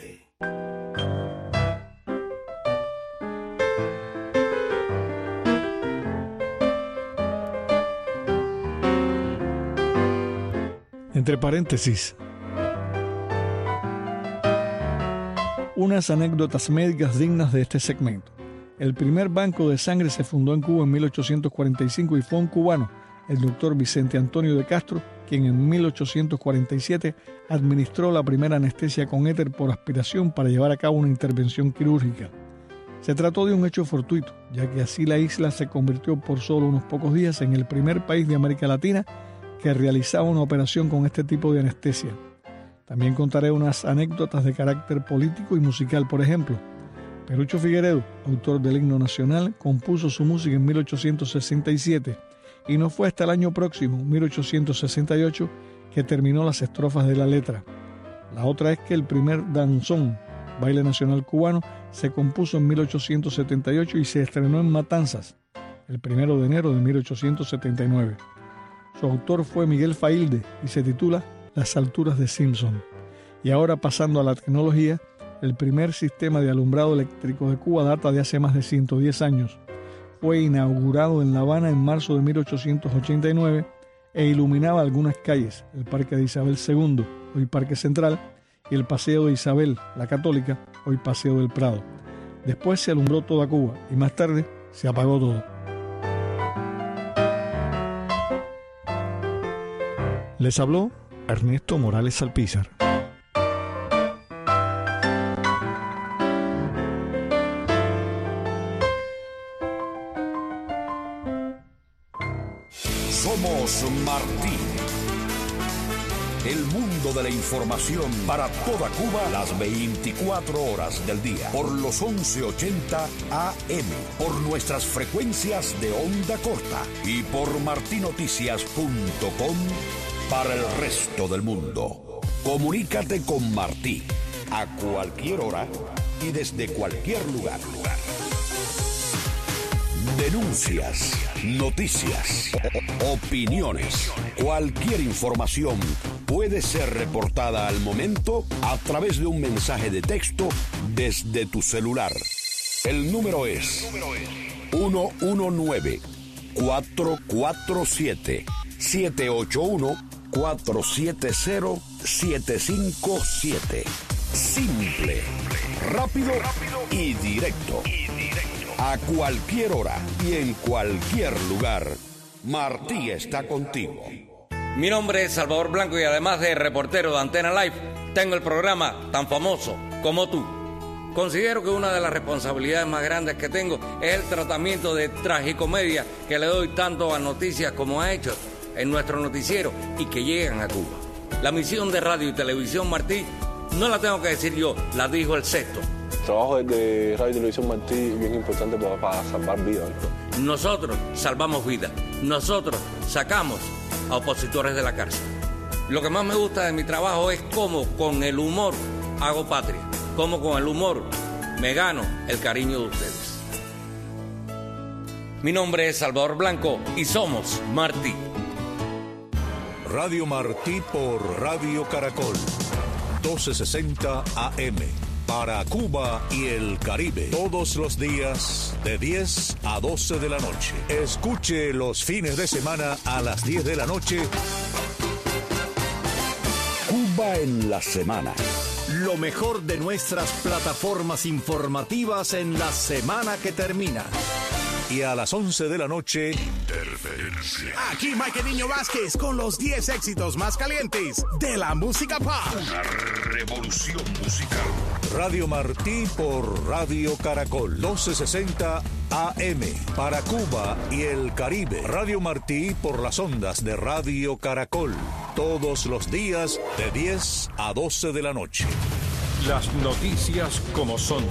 Speaker 12: Entre paréntesis, unas anécdotas médicas dignas de este segmento. El primer banco de sangre se fundó en Cuba en mil ochocientos cuarenta y cinco y fue un cubano, el doctor Vicente Antonio de Castro, quien en mil ochocientos cuarenta y siete administró la primera anestesia con éter por aspiración para llevar a cabo una intervención quirúrgica. Se trató de un hecho fortuito, ya que así la isla se convirtió por solo unos pocos días en el primer país de América Latina que realizaba una operación con este tipo de anestesia. También contaré unas anécdotas de carácter político y musical, por ejemplo. Perucho Figueredo, autor del himno nacional, compuso su música en mil ochocientos sesenta y siete y no fue hasta el año próximo, mil ochocientos sesenta y ocho, que terminó las estrofas de la letra. La otra es que el primer danzón, baile nacional cubano, se compuso en mil ochocientos setenta y ocho y se estrenó en Matanzas, el primero de enero de mil ochocientos setenta y nueve. Su autor fue Miguel Failde y se titula Las alturas de Simpson. Y ahora, pasando a la tecnología, el primer sistema de alumbrado eléctrico de Cuba data de hace más de ciento diez años. Fue inaugurado en La Habana en marzo de mil ochocientos ochenta y nueve e iluminaba algunas calles, el Parque de Isabel segundo, hoy Parque Central, y el Paseo de Isabel, la Católica, hoy Paseo del Prado. Después se alumbró toda Cuba y más tarde se apagó todo. Les habló Ernesto Morales Salpízar.
Speaker 1: Somos Martí. El mundo de la información para toda Cuba las veinticuatro horas del día. Por los once ochenta A M. Por nuestras frecuencias de onda corta. Y por marti noticias punto com para el resto del mundo. Comunícate con Martí a cualquier hora y desde cualquier lugar. Denuncias, noticias, opiniones, cualquier información puede ser reportada al momento a través de un mensaje de texto desde tu celular. El número es uno uno nueve, cuatro cuatro siete, siete ocho uno, cuatro siete cero, siete cinco siete. Simple, rápido y directo. A cualquier hora y en cualquier lugar, Martí está contigo.
Speaker 13: Mi nombre es Salvador Blanco y además de reportero de Antena Live, tengo el programa tan famoso como tú. Considero que una de las responsabilidades más grandes que tengo es el tratamiento de tragicomedia que le doy tanto a noticias como ha hecho en nuestro noticiero y que llegan a Cuba. La misión de radio y televisión Martí no la tengo que decir yo, la dijo el Sexto.
Speaker 14: El trabajo de Radio y Televisión Martí es bien importante para, para salvar vidas.
Speaker 13: Nosotros salvamos vidas. Nosotros sacamos a opositores de la cárcel. Lo que más me gusta de mi trabajo es cómo con el humor hago patria. Cómo con el humor me gano el cariño de ustedes. Mi nombre es Salvador Blanco y somos Martí.
Speaker 1: Radio Martí por Radio Caracol. doce sesenta A M. Para Cuba y el Caribe, todos los días de diez a doce de la noche. Escuche los fines de semana a las diez de la noche. Cuba en la semana.
Speaker 15: Lo mejor de nuestras plataformas informativas en la semana que termina.
Speaker 1: Y a las once de la noche, Interferencia.
Speaker 16: Aquí Mike Niño Vázquez con los diez éxitos más calientes de la música pop.
Speaker 1: Una revolución musical. Radio Martí por Radio Caracol. doce sesenta A M. Para Cuba y el Caribe. Radio Martí por las ondas de Radio Caracol. Todos los días de diez a doce de la noche.
Speaker 17: Las noticias como son.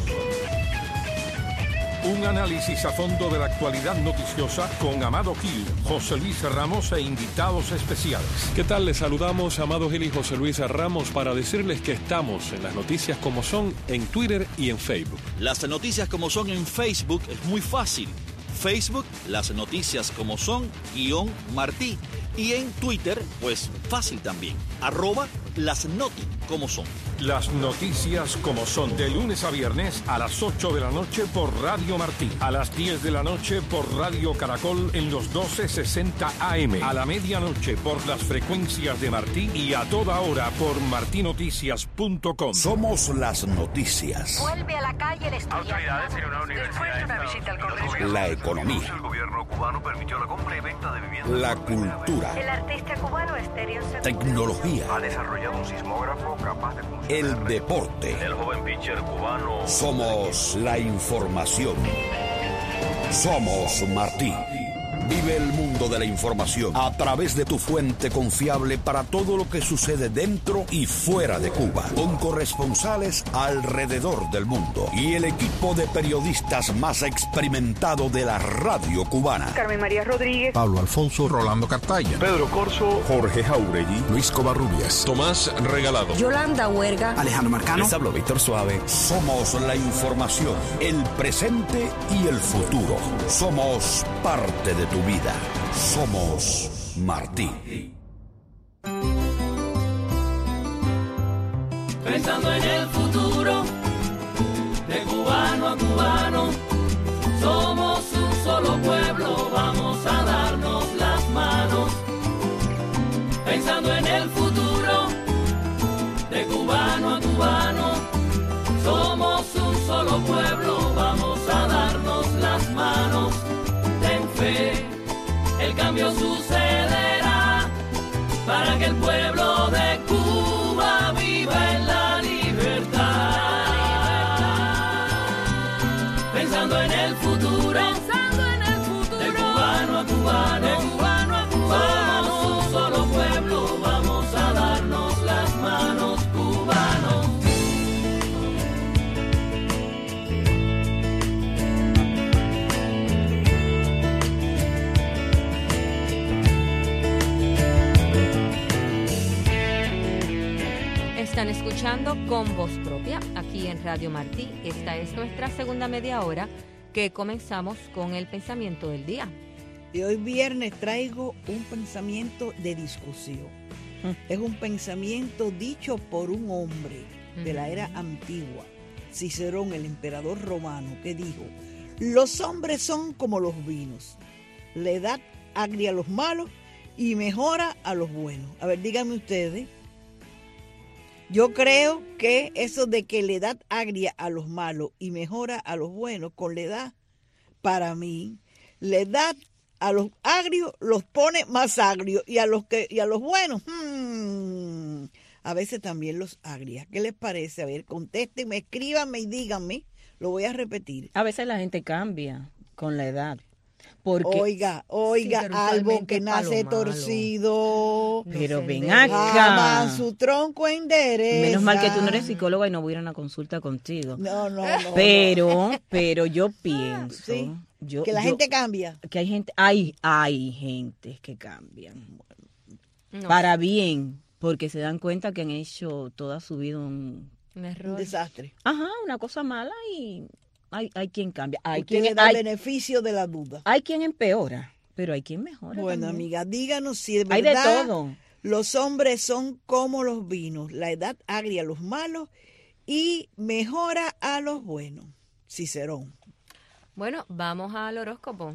Speaker 17: Un análisis a fondo de la actualidad noticiosa con Amado Gil, José Luis Ramos e invitados especiales.
Speaker 18: ¿Qué tal? Les saludamos Amado Gil y José Luis Ramos para decirles que estamos en las noticias como son en Twitter y en Facebook.
Speaker 15: Las noticias como son en Facebook es muy fácil. Facebook, las noticias como son, guión Martí. Y en Twitter, pues fácil también, arroba las noti como son.
Speaker 17: Las noticias como son, de lunes a viernes a las ocho de la noche por Radio Martí, a las diez de la noche por Radio Caracol en los doce sesenta A M, a la medianoche por las frecuencias de Martí y a toda hora por marti noticias punto com.
Speaker 1: Somos las noticias.
Speaker 19: Vuelve a la calle el estudiante.
Speaker 20: Autoridades en una universidad.
Speaker 19: Después de una visita al Congreso.
Speaker 1: La economía.
Speaker 20: El gobierno cubano permitió la compra y venta de viviendas.
Speaker 1: La cultura.
Speaker 19: El artista cubano Estéreo Segundo.
Speaker 1: Tecnología.
Speaker 20: Ha desarrollado un sismógrafo capaz de funcionar.
Speaker 1: El deporte.
Speaker 20: El joven pitcher cubano.
Speaker 1: Somos la información. Somos Martí. Vive el mundo de la información a través de tu fuente confiable para todo lo que sucede dentro y fuera de Cuba, con corresponsales alrededor del mundo y el equipo de periodistas más experimentado de la radio cubana.
Speaker 21: Carmen María Rodríguez,
Speaker 22: Pablo Alfonso, Rolando Cartaya,
Speaker 23: Pedro Corso,
Speaker 22: Jorge Jauregui, Luis Covarrubias,
Speaker 23: Tomás Regalado,
Speaker 21: Yolanda Huerga,
Speaker 22: Alejandro Marcano,
Speaker 23: les hablo Víctor Suave.
Speaker 1: Somos la información, el presente y el futuro. Somos parte de tu vida. Somos Martí.
Speaker 7: Pensando en el futuro, de cubano a cubano, somos un solo pueblo, vamos a darnos las manos. Pensando en el futuro, de cubano a cubano, somos un solo pueblo, vamos a darnos las manos. Ten fe, el cambio sucederá para que el pueblo de
Speaker 8: Están escuchando Con Voz Propia aquí en Radio Martí. Esta es nuestra segunda media hora que comenzamos con el pensamiento del día.
Speaker 10: Y hoy viernes traigo un pensamiento de discusión. Es un pensamiento dicho por un hombre de la era antigua, Cicerón, el emperador romano, que dijo: los hombres son como los vinos, la edad agria a los malos y mejora a los buenos. A ver, díganme ustedes. Yo creo que eso de que la edad agria a los malos y mejora a los buenos, con la edad, para mí, la edad a los agrios los pone más agrios y a los que y a los buenos, hmm, a veces también los agria. ¿Qué les parece? A ver, contéstenme, escríbanme y díganme. Lo voy a repetir.
Speaker 9: A veces la gente cambia con la edad. Porque,
Speaker 10: oiga, oiga,
Speaker 9: sí,
Speaker 10: algo que nace torcido.
Speaker 9: Pero
Speaker 10: no
Speaker 9: ven
Speaker 10: acá.
Speaker 9: acá.
Speaker 10: Su tronco endereza.
Speaker 9: Menos mal que tú no eres psicóloga y no voy a ir a una consulta contigo.
Speaker 10: No, no, no.
Speaker 9: Pero,
Speaker 10: no.
Speaker 9: pero yo pienso.
Speaker 10: Sí,
Speaker 9: yo,
Speaker 10: que la
Speaker 9: yo,
Speaker 10: gente cambia.
Speaker 9: Que hay gente, hay, hay gente que cambian.
Speaker 8: No.
Speaker 9: Para bien, porque se dan cuenta que han hecho toda su vida un,
Speaker 8: un error.
Speaker 10: Un desastre.
Speaker 9: Ajá, una cosa mala y hay, hay quien cambia. Hay
Speaker 10: Usted
Speaker 9: quien
Speaker 10: le da
Speaker 9: hay,
Speaker 10: el beneficio de la duda.
Speaker 9: Hay quien empeora, pero hay quien mejora.
Speaker 10: Bueno,
Speaker 9: también.
Speaker 10: amiga, díganos si de verdad
Speaker 9: hay de todo.
Speaker 10: Los hombres son como los vinos, la edad agria a los malos y mejora a los buenos. Cicerón.
Speaker 8: Bueno, vamos al horóscopo.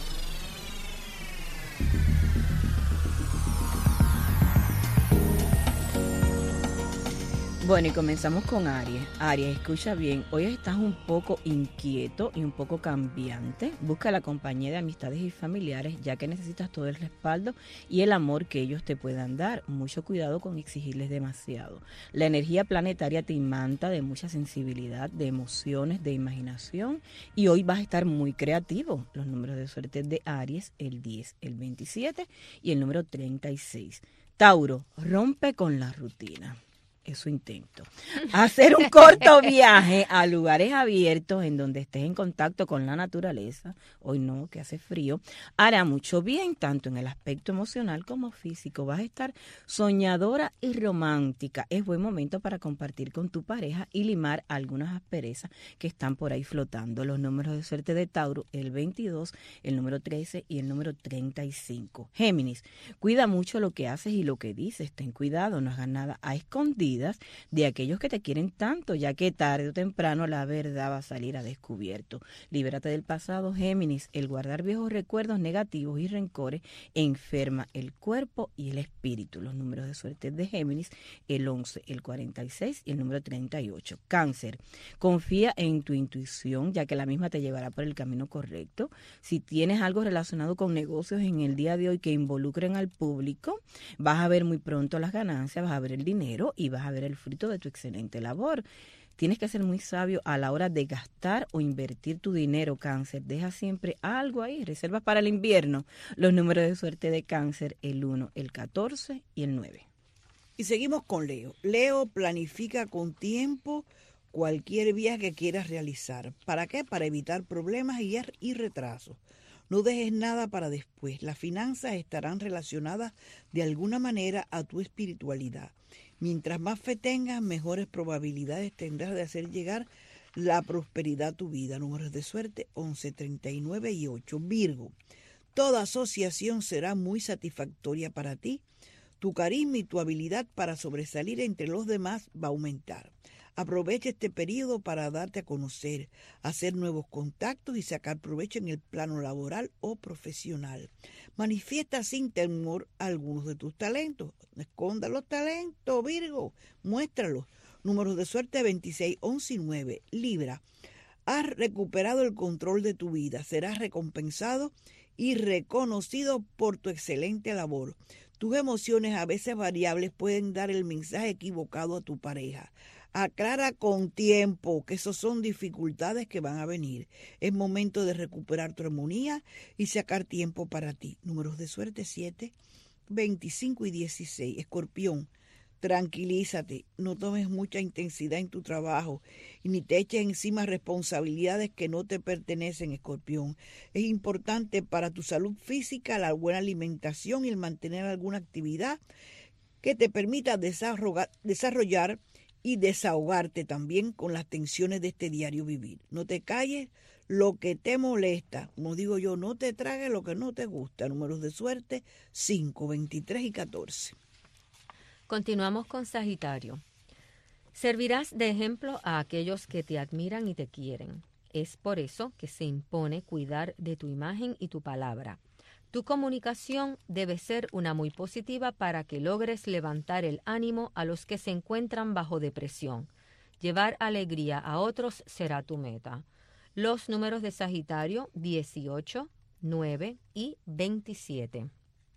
Speaker 9: Bueno, y comenzamos con Aries. Aries, escucha bien, hoy estás un poco inquieto y un poco cambiante. Busca la compañía de amistades y familiares, ya que necesitas todo el respaldo y el amor que ellos te puedan dar. Mucho cuidado con exigirles demasiado. La energía planetaria te imanta de mucha sensibilidad, de emociones, de imaginación, y hoy vas a estar muy creativo. Los números de suerte de Aries, el diez, el veintisiete y el número treinta y seis. Tauro, rompe con la rutina. Eso intento. Hacer un corto viaje a lugares abiertos en donde estés en contacto con la naturaleza, hoy no, que hace frío, hará mucho bien, tanto en el aspecto emocional como físico. Vas a estar soñadora y romántica. Es buen momento para compartir con tu pareja y limar algunas asperezas que están por ahí flotando. Los números de suerte de Tauro, el veintidós, el número trece y el número treinta y cinco. Géminis, cuida mucho lo que haces y lo que dices. Ten cuidado, no hagas nada a escondidas de aquellos que te quieren tanto, ya que tarde o temprano la verdad va a salir a descubierto. Libérate del pasado, Géminis. El guardar viejos recuerdos negativos y rencores enferma el cuerpo y el espíritu. Los números de suerte de Géminis, el once, el cuarenta y seis y el número treinta y ocho. Cáncer, confía en tu intuición, ya que la misma te llevará por el camino correcto. Si tienes algo relacionado con negocios en el día de hoy que involucren al público, vas a ver muy pronto las ganancias, vas a ver el dinero y vas a ver el fruto de tu excelente labor. Tienes que ser muy sabio a la hora de gastar o invertir tu dinero, Cáncer. Deja siempre algo ahí, reservas para el invierno. Los números de suerte de Cáncer, el uno, el catorce y el nueve.
Speaker 10: Y seguimos con Leo. Leo, planifica con tiempo cualquier viaje que quieras realizar. ¿Para qué? Para evitar problemas y, y retrasos. No dejes nada para después. Las finanzas estarán relacionadas de alguna manera a tu espiritualidad. Mientras más fe tengas, mejores probabilidades tendrás de hacer llegar la prosperidad a tu vida. Números de suerte, once, treinta y nueve y ocho. Virgo, toda asociación será muy satisfactoria para ti. Tu carisma y tu habilidad para sobresalir entre los demás va a aumentar. Aprovecha este periodo para darte a conocer, hacer nuevos contactos y sacar provecho en el plano laboral o profesional. Manifiesta sin temor algunos de tus talentos. No esconda los talentos, Virgo, muéstralos. Números de suerte veintiséis, once y nueve. Libra, has recuperado el control de tu vida. Serás recompensado y reconocido por tu excelente labor. Tus emociones, a veces variables, pueden dar el mensaje equivocado a tu pareja. Aclara con tiempo que esos son dificultades que van a venir. Es momento de recuperar tu armonía y sacar tiempo para ti. Números de suerte siete, veinticinco y dieciséis. Escorpión, tranquilízate, no tomes mucha intensidad en tu trabajo y ni te eches encima responsabilidades que no te pertenecen, Escorpión. Es importante para tu salud física la buena alimentación y el mantener alguna actividad que te permita desarrollar, desarrollar y desahogarte también con las tensiones de este diario vivir. No te calles lo que te molesta. Como digo yo, no te tragues lo que no te gusta. Números de suerte cinco, veintitrés y catorce.
Speaker 8: Continuamos con Sagitario. Servirás de ejemplo a aquellos que te admiran y te quieren. Es por eso que se impone cuidar de tu imagen y tu palabra. Tu comunicación debe ser una muy positiva para que logres levantar el ánimo a los que se encuentran bajo depresión. Llevar alegría a otros será tu meta. Los números de Sagitario dieciocho, nueve y veintisiete.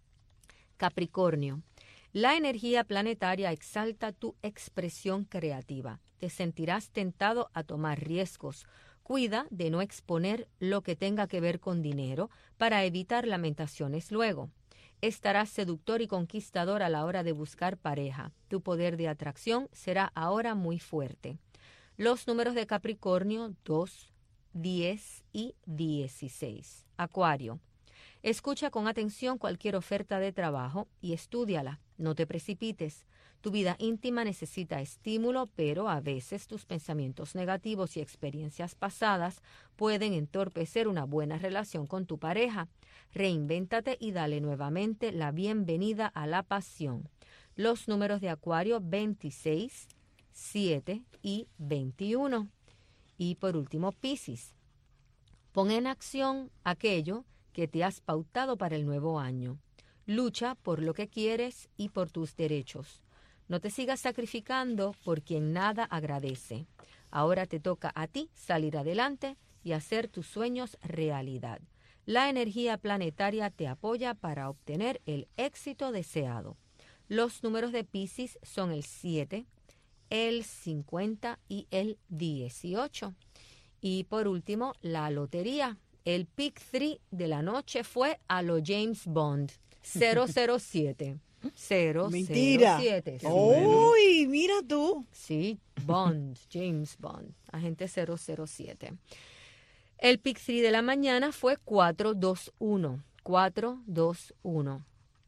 Speaker 8: Capricornio. La energía planetaria exalta tu expresión creativa. Te sentirás tentado a tomar riesgos. Cuida de no exponer lo que tenga que ver con dinero para evitar lamentaciones luego. Estarás seductor y conquistador a la hora de buscar pareja. Tu poder de atracción será ahora muy fuerte. Los números de Capricornio dos, diez y dieciséis. Acuario. Escucha con atención cualquier oferta de trabajo y estúdiala. No te precipites. Tu vida íntima necesita estímulo, pero a veces tus pensamientos negativos y experiencias pasadas pueden entorpecer una buena relación con tu pareja. Reinvéntate y dale nuevamente la bienvenida a la pasión. Los números de Acuario veintiséis, siete y veintiuno. Y por último, Piscis. Pon en acción aquello que te has pautado para el nuevo año. Lucha por lo que quieres y por tus derechos. No te sigas sacrificando por quien nada agradece. Ahora te toca a ti salir adelante y hacer tus sueños realidad. La energía planetaria te apoya para obtener el éxito deseado. Los números de Piscis son el siete, el cincuenta y el dieciocho. Y por último, la lotería. El pick tres de la noche fue a lo James Bond, cero cero siete. cero cero siete.
Speaker 10: Mentira.
Speaker 8: Sí.
Speaker 10: Uy, mira tú.
Speaker 8: Sí, Bond, James Bond, agente cero cero siete. El pick tres de la mañana fue cuatro dos uno. cuatro dos uno.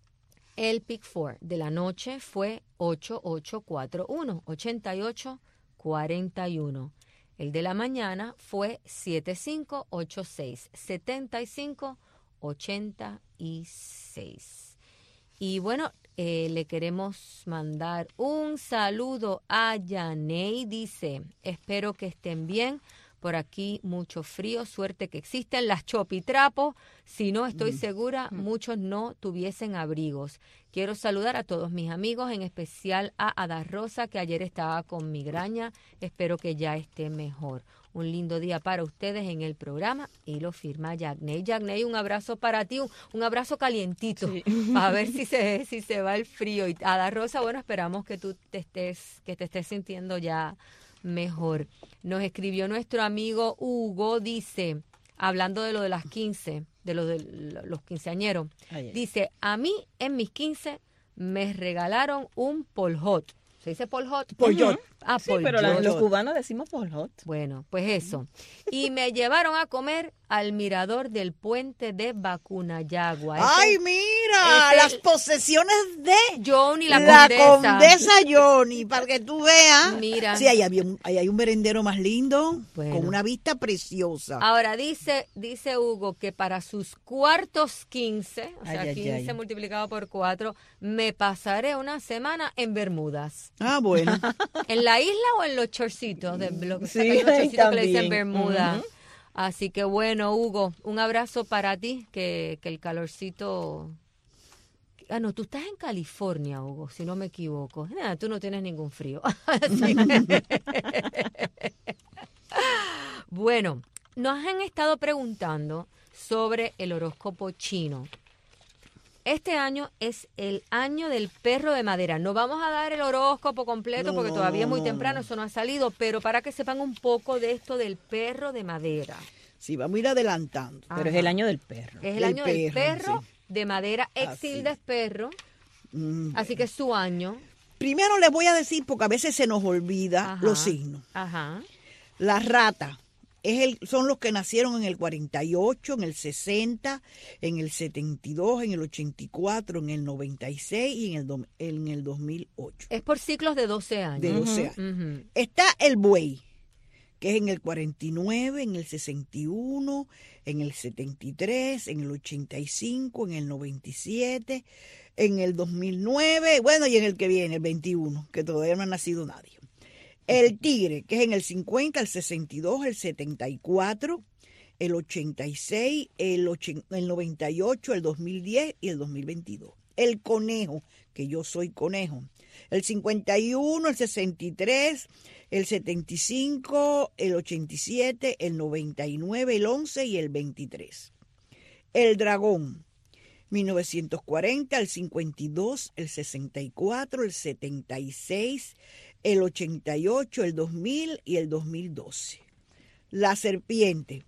Speaker 8: El pick cuatro de la noche fue ocho ocho cuatro uno. ochenta y ocho cuarenta y uno. El de la mañana fue siete cinco ocho seis. setenta y cinco ochenta y seis. Y bueno, eh, le queremos mandar un saludo a Yanei. Dice, espero que estén bien. Por aquí mucho frío, suerte que existen las chopitrapos. Si no, estoy segura, muchos no tuviesen abrigos. Quiero saludar a todos mis amigos, en especial a Ada Rosa, que ayer estaba con migraña. Espero que ya esté mejor. Un lindo día para ustedes en el programa y lo firma Yagney. Yagney, un abrazo para ti, un, un abrazo calientito, sí. A ver si se, si se va el frío. Y Ada Rosa, bueno, esperamos que tú te estés, que te estés sintiendo ya mejor. Nos escribió nuestro amigo Hugo, dice, hablando de lo de las quince, de lo de los quinceañeros, ay, dice, a mí en mis quince me regalaron un polhot. ¿Se dice polhot?
Speaker 9: Polhot. Uh-huh.
Speaker 8: Ah,
Speaker 9: sí, polhot. Pero la, los cubanos decimos polhot.
Speaker 8: Bueno, pues eso. Y me llevaron a comer al mirador del puente de Bacunayagua.
Speaker 10: ¡Ay, ese, mira! Las posesiones de
Speaker 8: Johnny, la,
Speaker 10: la
Speaker 8: condesa.
Speaker 10: condesa Johnny, para que tú veas.
Speaker 8: Mira.
Speaker 10: Sí, ahí, había un, ahí hay un merendero más lindo, bueno, con una vista preciosa.
Speaker 8: Ahora, dice dice Hugo que para sus cuartos quince, o sea, ay, quince ay, ay. multiplicado por cuatro, me pasaré una semana en Bermudas.
Speaker 10: Ah, bueno.
Speaker 8: ¿En la isla o en los chorcitos? De, lo,
Speaker 9: sí,
Speaker 8: hay unos chorcitos que le dicen Bermuda.
Speaker 9: Uh-huh.
Speaker 8: Así que bueno, Hugo, un abrazo para ti, que, que el calorcito... Ah, no, tú estás en California, Hugo, si no me equivoco. Nah, tú no tienes ningún frío. Bueno, nos han estado preguntando sobre el horóscopo chino. Este año es el año del perro de madera. No vamos a dar el horóscopo completo no, porque todavía es muy temprano, eso no ha salido, pero para que sepan un poco de esto del perro de madera.
Speaker 10: Sí, vamos a ir adelantando.
Speaker 9: Pero ajá, es el año del perro.
Speaker 8: Es el
Speaker 9: del
Speaker 8: año
Speaker 9: perro,
Speaker 8: del perro
Speaker 10: sí,
Speaker 8: de madera. Exilda es perro, mm, así que es su año.
Speaker 10: Primero les voy a decir, porque a veces se nos olvida, ajá, los signos.
Speaker 8: Ajá.
Speaker 10: La rata, es el, son los que nacieron en el cuarenta y ocho, en el sesenta, en el setenta y dos, en el ochenta y cuatro, en el noventa y seis y en el, do, en el dos mil ocho.
Speaker 8: Es por ciclos de doce años.
Speaker 10: De doce
Speaker 8: uh-huh,
Speaker 10: años.
Speaker 8: Uh-huh.
Speaker 10: Está el buey, que es en el cuarenta y nueve, en el sesenta y uno, en el setenta y tres, en el ochenta y cinco, en el noventa y siete, en el dos mil nueve, bueno, y en el que viene, el veintiuno, que todavía no ha nacido nadie. El tigre, que es en el cincuenta, el sesenta y dos, el setenta y cuatro, el ochenta y seis, el, ochenta, el noventa y ocho, el dos mil diez y el dos mil veintidós. El conejo, que yo soy conejo, el cincuenta y uno, el sesenta y tres, el setenta y cinco, el ochenta y siete, el noventa y nueve, el once y el veintitrés. El dragón, mil novecientos cuarenta, el cincuenta y dos, el sesenta y cuatro, el setenta y seis, el ochenta y ocho, el dos mil y el dos mil doce. La serpiente,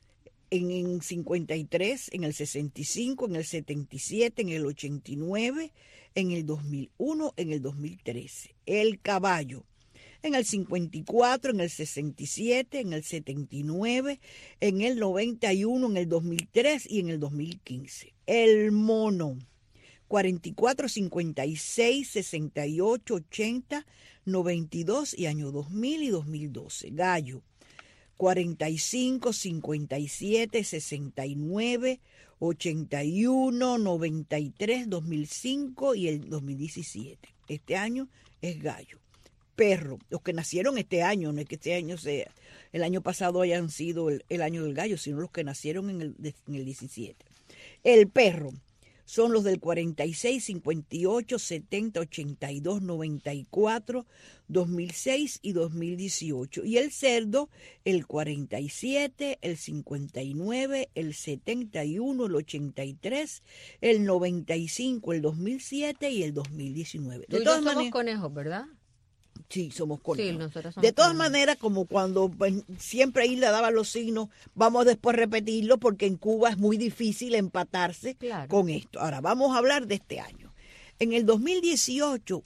Speaker 10: en el cincuenta y tres, en el sesenta y cinco, en el setenta y siete, en el ochenta y nueve, en el dos mil uno, en el dos mil trece. El caballo, en el cincuenta y cuatro, en el sesenta y siete, en el setenta y nueve, en el noventa y uno, en el dos mil tres y en el dos mil quince. El mono, cuarenta y cuatro, cincuenta y seis, sesenta y ocho, ochenta, noventa y dos y año dos mil y dos mil doce. Gallo, cuarenta y cinco, cincuenta y siete, sesenta y nueve, ochenta y uno, noventa y tres, dos mil cinco y el dos mil diecisiete. Este año es gallo. Perro, los que nacieron este año, no es que este año sea, el año pasado hayan sido el, el año del gallo, sino los que nacieron en el, en el diecisiete. El perro son los del cuarenta y seis, cincuenta y ocho, setenta, ochenta y dos, noventa y cuatro, dos mil seis y dos mil dieciocho. Y el cerdo, el cuarenta y siete, el cincuenta y nueve, el setenta y uno, el ochenta y tres, el noventa y cinco, el dos mil siete y el dos mil diecinueve.
Speaker 8: De todas maneras, somos conejos, ¿verdad?
Speaker 10: Sí, somos conejos.
Speaker 8: Sí, nosotros somos
Speaker 10: de todas
Speaker 8: conejos.
Speaker 10: maneras, como cuando pues, siempre ahí le daban los signos, vamos después a repetirlo porque en Cuba es muy difícil empatarse
Speaker 8: claro.
Speaker 10: con esto. Ahora, vamos a hablar de este año. En el dos mil dieciocho,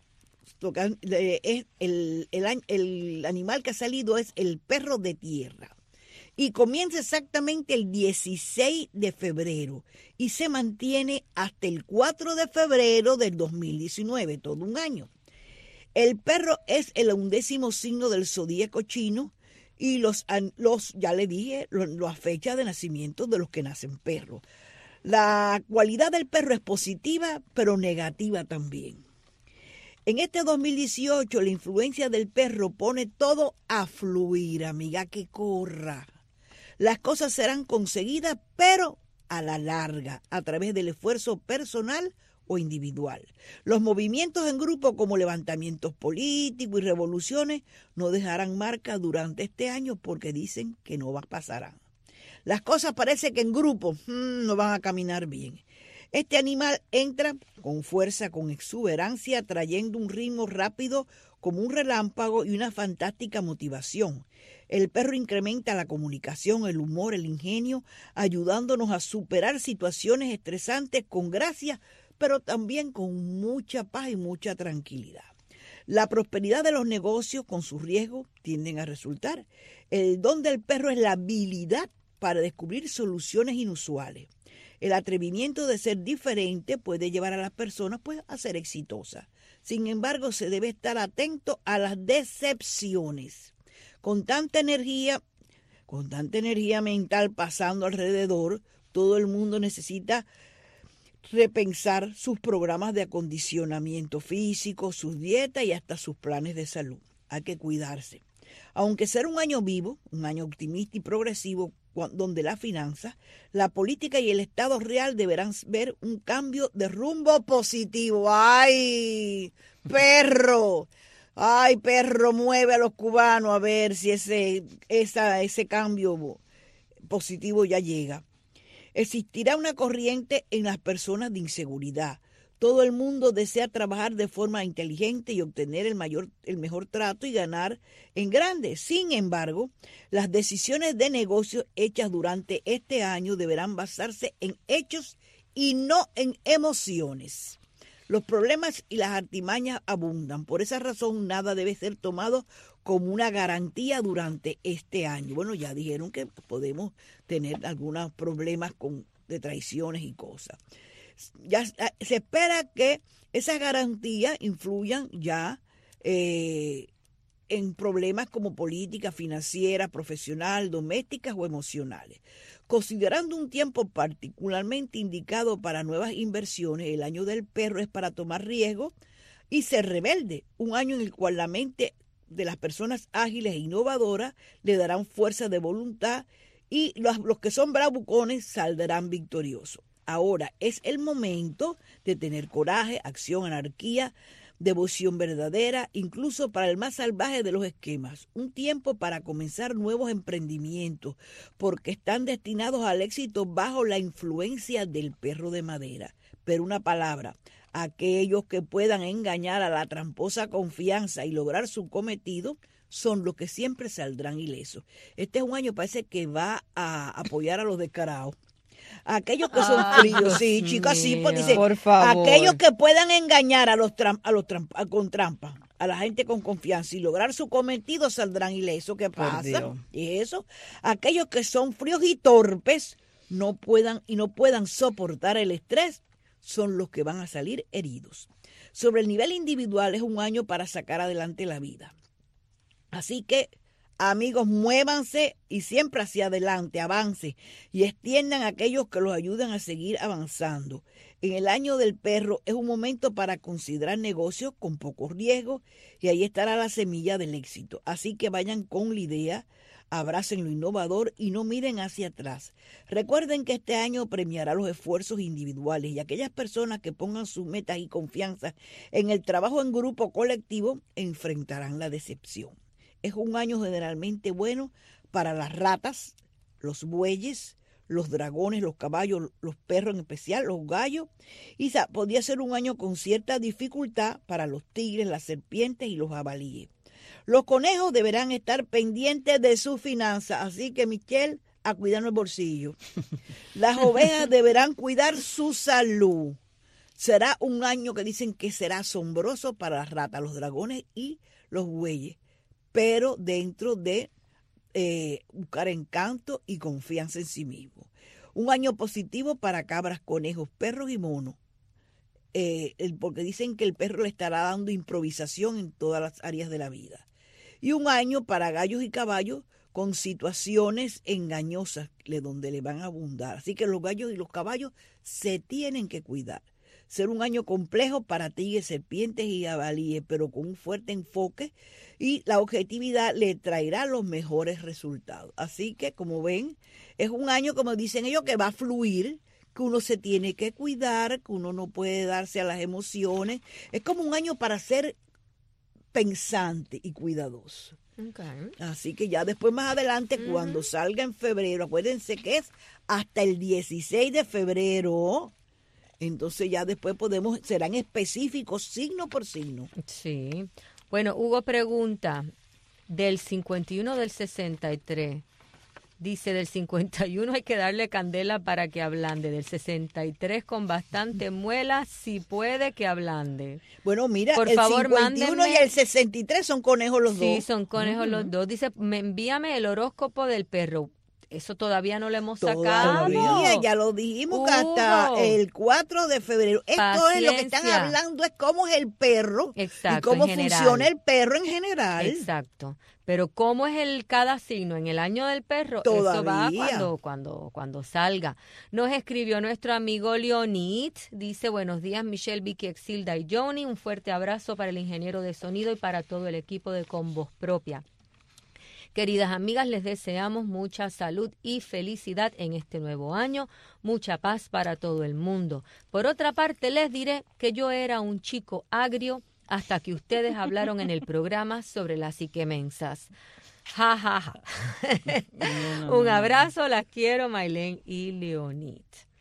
Speaker 10: es el, el, el animal que ha salido es el perro de tierra. Y comienza exactamente el dieciséis de febrero y se mantiene hasta el cuatro de febrero del dos mil diecinueve, todo un año. El perro es el undécimo signo del zodíaco chino y los, los ya le dije, las fechas de nacimiento de los que nacen perros. La cualidad del perro es positiva, pero negativa también. En este dos mil dieciocho, la influencia del perro pone todo a fluir, amiga, que corra. Las cosas serán conseguidas, pero a la larga, a través del esfuerzo personal o individual. Los movimientos en grupo como levantamientos políticos y revoluciones no dejarán marca durante este año porque dicen que no pasarán. Las cosas parece que en grupo mmm, no van a caminar bien. Este animal entra con fuerza, con exuberancia, trayendo un ritmo rápido como un relámpago y una fantástica motivación. El perro incrementa la comunicación, el humor, el ingenio, ayudándonos a superar situaciones estresantes con gracia, pero también con mucha paz y mucha tranquilidad. La prosperidad de los negocios con sus riesgos tienden a resultar. El don del perro es la habilidad para descubrir soluciones inusuales. El atrevimiento de ser diferente puede llevar a las personas pues, a ser exitosas. Sin embargo, se debe estar atento a las decepciones. Con tanta energía, con tanta energía mental pasando alrededor, todo el mundo necesita repensar sus programas de acondicionamiento físico, sus dietas y hasta sus planes de salud. Hay que cuidarse. Aunque será un año vivo, un año optimista y progresivo, donde la finanza, la política y el Estado real deberán ver un cambio de rumbo positivo. ¡Ay, perro! ¡Ay, perro, mueve a los cubanos a ver si ese, esa, ese cambio positivo ya llega! Existirá una corriente en las personas de inseguridad. Todo el mundo desea trabajar de forma inteligente y obtener el mayor, el mejor trato y ganar en grande. Sin embargo, las decisiones de negocio hechas durante este año deberán basarse en hechos y no en emociones. Los problemas y las artimañas abundan. Por esa razón, nada debe ser tomado como una garantía durante este año. Bueno, ya dijeron que podemos tener algunos problemas con, de traiciones y cosas. Ya se espera que esas garantías influyan ya eh, en problemas como política, financiera, profesional, domésticas o emocionales. Considerando un tiempo particularmente indicado para nuevas inversiones, el año del perro es para tomar riesgo y ser rebelde, un año en el cual la mente de las personas ágiles e innovadoras le darán fuerza de voluntad y los, los que son bravucones saldrán victoriosos. Ahora es el momento de tener coraje, acción, anarquía, devoción verdadera, incluso para el más salvaje de los esquemas. Un tiempo para comenzar nuevos emprendimientos, porque están destinados al éxito bajo la influencia del perro de madera. Pero una palabra, aquellos que puedan engañar a la tramposa confianza y lograr su cometido son los que siempre saldrán ilesos. Este es un año, parece que va a apoyar a los descarados. Aquellos que son
Speaker 9: Ay,
Speaker 10: fríos,
Speaker 9: Dios
Speaker 10: sí, chicas, sí, pues
Speaker 9: mío.
Speaker 10: dice,
Speaker 9: Por favor.
Speaker 10: aquellos que puedan engañar a los, tram, a los tram, a, con trampa, a la gente con confianza y lograr su cometido saldrán ilesos. ¿Qué
Speaker 9: Por
Speaker 10: pasa?
Speaker 9: Dios.
Speaker 10: Y eso, aquellos que son fríos y torpes no puedan y no puedan soportar el estrés son los que van a salir heridos. Sobre el nivel individual es un año para sacar adelante la vida. Así que, amigos, muévanse y siempre hacia adelante, avance y extiendan a aquellos que los ayuden a seguir avanzando. En el año del perro es un momento para considerar negocios con poco riesgo y ahí estará la semilla del éxito. Así que vayan con la idea, abracen lo innovador y no miren hacia atrás. Recuerden que este año premiará los esfuerzos individuales y aquellas personas que pongan sus metas y confianza en el trabajo en grupo colectivo enfrentarán la decepción. Es un año generalmente bueno para las ratas, los bueyes, los dragones, los caballos, los perros en especial, los gallos. Y podría ser un año con cierta dificultad para los tigres, las serpientes y los jabalíes. Los conejos deberán estar pendientes de sus finanzas, así que Michelle, a cuidarnos el bolsillo. Las ovejas deberán cuidar su salud. Será un año que dicen que será asombroso para las ratas, los dragones y los bueyes, pero dentro de eh, buscar encanto y confianza en sí mismo. Un año positivo para cabras, conejos, perros y monos, eh, el, porque dicen que el perro le estará dando improvisación en todas las áreas de la vida. Y un año para gallos y caballos con situaciones engañosas donde le van a abundar. Así que los gallos y los caballos se tienen que cuidar. Ser un año complejo para tigres, serpientes y jabalíes, pero con un fuerte enfoque y la objetividad le traerá los mejores resultados. Así que, como ven, es un año, como dicen ellos, que va a fluir, que uno se tiene que cuidar, que uno no puede darse a las emociones. Es como un año para ser pensante y cuidadoso.
Speaker 8: Okay.
Speaker 10: Así que ya después más adelante, uh-huh, cuando salga en febrero, acuérdense que es hasta el dieciséis de febrero, entonces ya después podemos, serán específicos signo por signo.
Speaker 8: Sí. Bueno, Hugo pregunta, del cincuenta y uno del sesenta y tres, dice, del cincuenta y uno hay que darle candela para que ablande, del sesenta y tres con bastante muela, si puede que ablande.
Speaker 10: Bueno, mira,
Speaker 8: por
Speaker 10: el
Speaker 8: favor,
Speaker 10: cincuenta y uno
Speaker 8: mándenme,
Speaker 10: y el sesenta y tres son conejos los
Speaker 8: sí,
Speaker 10: dos.
Speaker 8: Sí, son conejos
Speaker 10: uh-huh.
Speaker 8: los dos. Dice, me envíame el horóscopo del perro. Eso todavía no lo hemos
Speaker 10: Todavía,
Speaker 8: sacado.
Speaker 10: ya lo dijimos, Hugo, que hasta el cuatro de febrero. Esto Paciencia. Es lo que están hablando, es cómo es el perro.
Speaker 8: Exacto,
Speaker 10: y cómo funciona el perro en general.
Speaker 8: Exacto. Pero cómo es el cada signo en el año del perro,
Speaker 10: todavía.
Speaker 8: Eso va cuando, cuando, cuando salga. Nos escribió nuestro amigo Leonid, dice, buenos días Michelle, Vicky, Exilda y Johnny, un fuerte abrazo para el ingeniero de sonido y para todo el equipo de Con Voz Propia. Queridas amigas, les deseamos mucha salud y felicidad en este nuevo año, mucha paz para todo el mundo. Por otra parte, les diré que yo era un chico agrio hasta que ustedes hablaron en el programa sobre las iquemensas. Ja, ja, ja. No, no, un abrazo, las quiero, Maylene y Leonid.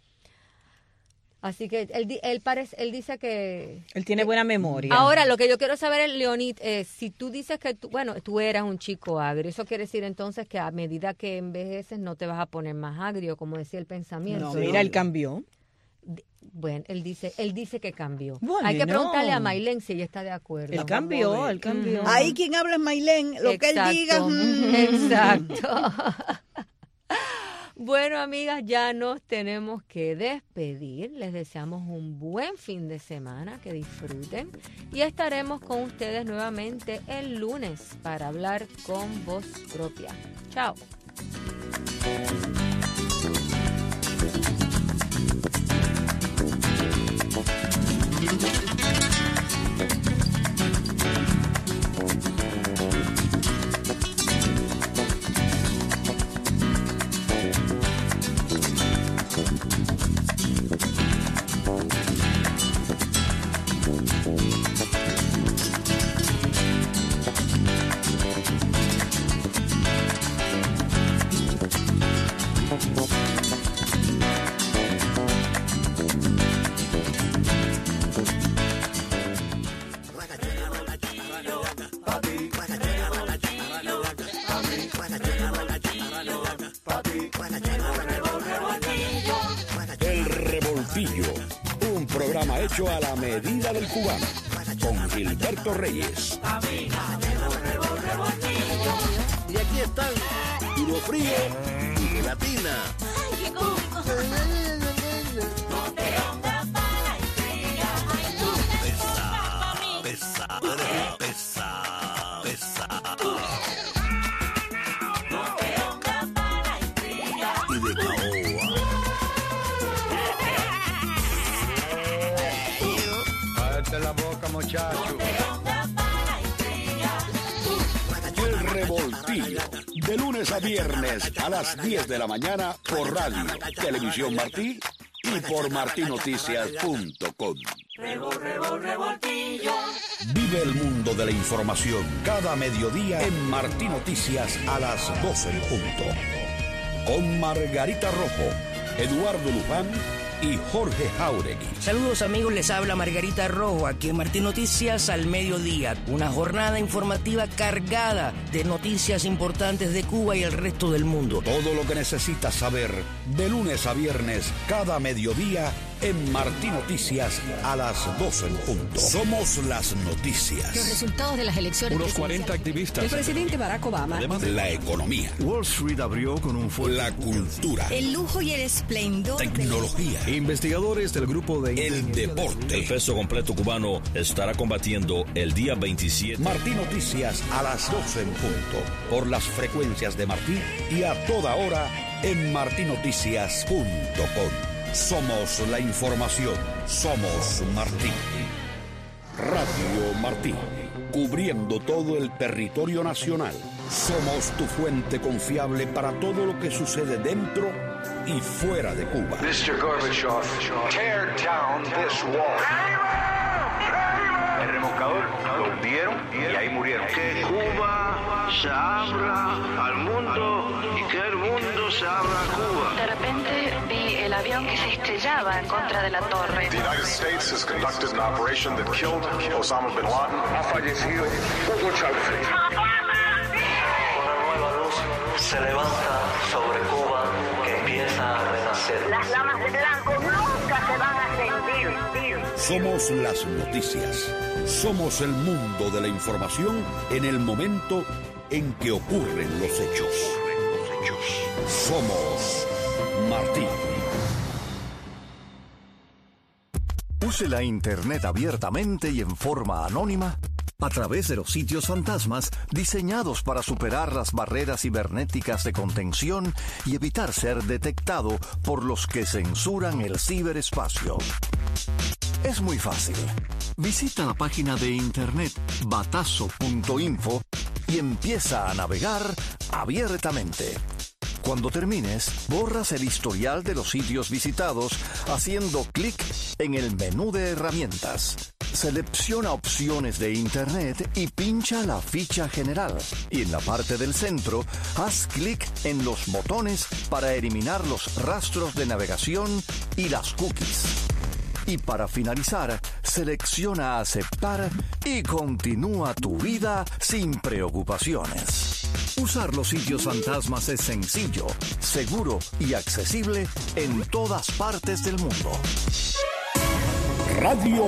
Speaker 8: Así que él, él, parece, él dice que...
Speaker 9: Él tiene buena memoria.
Speaker 8: Ahora, lo que yo quiero saber, Leonid, es si tú dices que, tú, bueno, tú eras un chico agrio, eso quiere decir entonces que a medida que envejeces no te vas a poner más agrio, como decía el pensamiento.
Speaker 9: No, mira, él cambió.
Speaker 8: Bueno, él dice, él dice que cambió.
Speaker 9: Bueno,
Speaker 8: Hay que
Speaker 9: no.
Speaker 8: preguntarle a Maylén si ella está de acuerdo.
Speaker 9: Él cambió, él cambió.
Speaker 8: Ujú.
Speaker 10: Ahí quien habla es Maylén, lo que él diga. mm.
Speaker 8: Exacto. Bueno, amigas, ya nos tenemos que despedir. Les deseamos un buen fin de semana, que disfruten. Y estaremos con ustedes nuevamente el lunes para hablar con voz propia. Chao.
Speaker 1: El Revoltillo, un programa hecho a la medida del cubano, con Gilberto Reyes.
Speaker 3: Y aquí están, Duro Frío y Gelatina. Pesa, pesa, pesa, pesa. Y de caoba.
Speaker 4: Cállate la boca, muchacho.
Speaker 1: El Revoltillo, de lunes a viernes a las diez de la mañana por radio, Televisión Martí y por martinoticias punto com. Vive el mundo de la información cada mediodía en Martí Noticias a las doce en punto. Con Margarita Rojo, Eduardo Luján y Jorge Jauregui.
Speaker 5: Saludos amigos, les habla Margarita Rojo, aquí en Martín Noticias al mediodía. Una jornada informativa cargada de noticias importantes de Cuba y el resto del mundo.
Speaker 1: Todo lo que necesitas saber de lunes a viernes cada mediodía en Martí Noticias a las doce en punto. Somos las noticias.
Speaker 24: Los resultados de las elecciones.
Speaker 17: Unos cuarenta activistas.
Speaker 24: El presidente Barack Obama.
Speaker 1: La economía.
Speaker 3: Wall Street abrió con un fuerte.
Speaker 1: La cultura.
Speaker 24: El lujo y el esplendor.
Speaker 1: Tecnología.
Speaker 23: Investigadores del grupo de...
Speaker 1: El deporte.
Speaker 23: El peso completo cubano estará combatiendo el día veintisiete.
Speaker 1: Martí Noticias a las doce en punto. Por las frecuencias de Martí y a toda hora en martinoticias punto com. Somos la información. Somos Martí. Radio Martí. Cubriendo todo el territorio nacional. Somos tu fuente confiable para todo lo que sucede dentro y fuera de Cuba.
Speaker 20: mister Gorbachev, tear down this wall. El remolcador lo hundieron y ahí murieron.
Speaker 3: Que Cuba se abra al mundo y que el mundo se abra a Cuba.
Speaker 19: De repente vi el avión que se estrellaba en contra de la torre.
Speaker 20: The United States has conducted an operation that killed Osama bin Laden. Ha fallecido Hugo Chávez.
Speaker 25: Una nueva luz se levanta sobre Cuba que empieza a renacer.
Speaker 19: Las damas de blanco nunca se van a sentir.
Speaker 1: Somos las noticias. Somos el mundo de la información en el momento en que ocurren los hechos. Somos Martí.
Speaker 26: Use la Internet abiertamente y en forma anónima a través de los sitios fantasmas diseñados para superar las barreras cibernéticas de contención y evitar ser detectado por los que censuran el ciberespacio. Es muy fácil. Visita la página de internet batazo punto info y empieza a navegar abiertamente. Cuando termines, borras el historial de los sitios visitados haciendo clic en el menú de herramientas. Selecciona opciones de Internet y pincha la ficha general. Y en la parte del centro, haz clic en los botones para eliminar los rastros de navegación y las cookies. Y para finalizar, selecciona aceptar y continúa tu vida sin preocupaciones. Usar los sitios fantasmas es sencillo, seguro y accesible en todas partes del mundo.
Speaker 1: Radio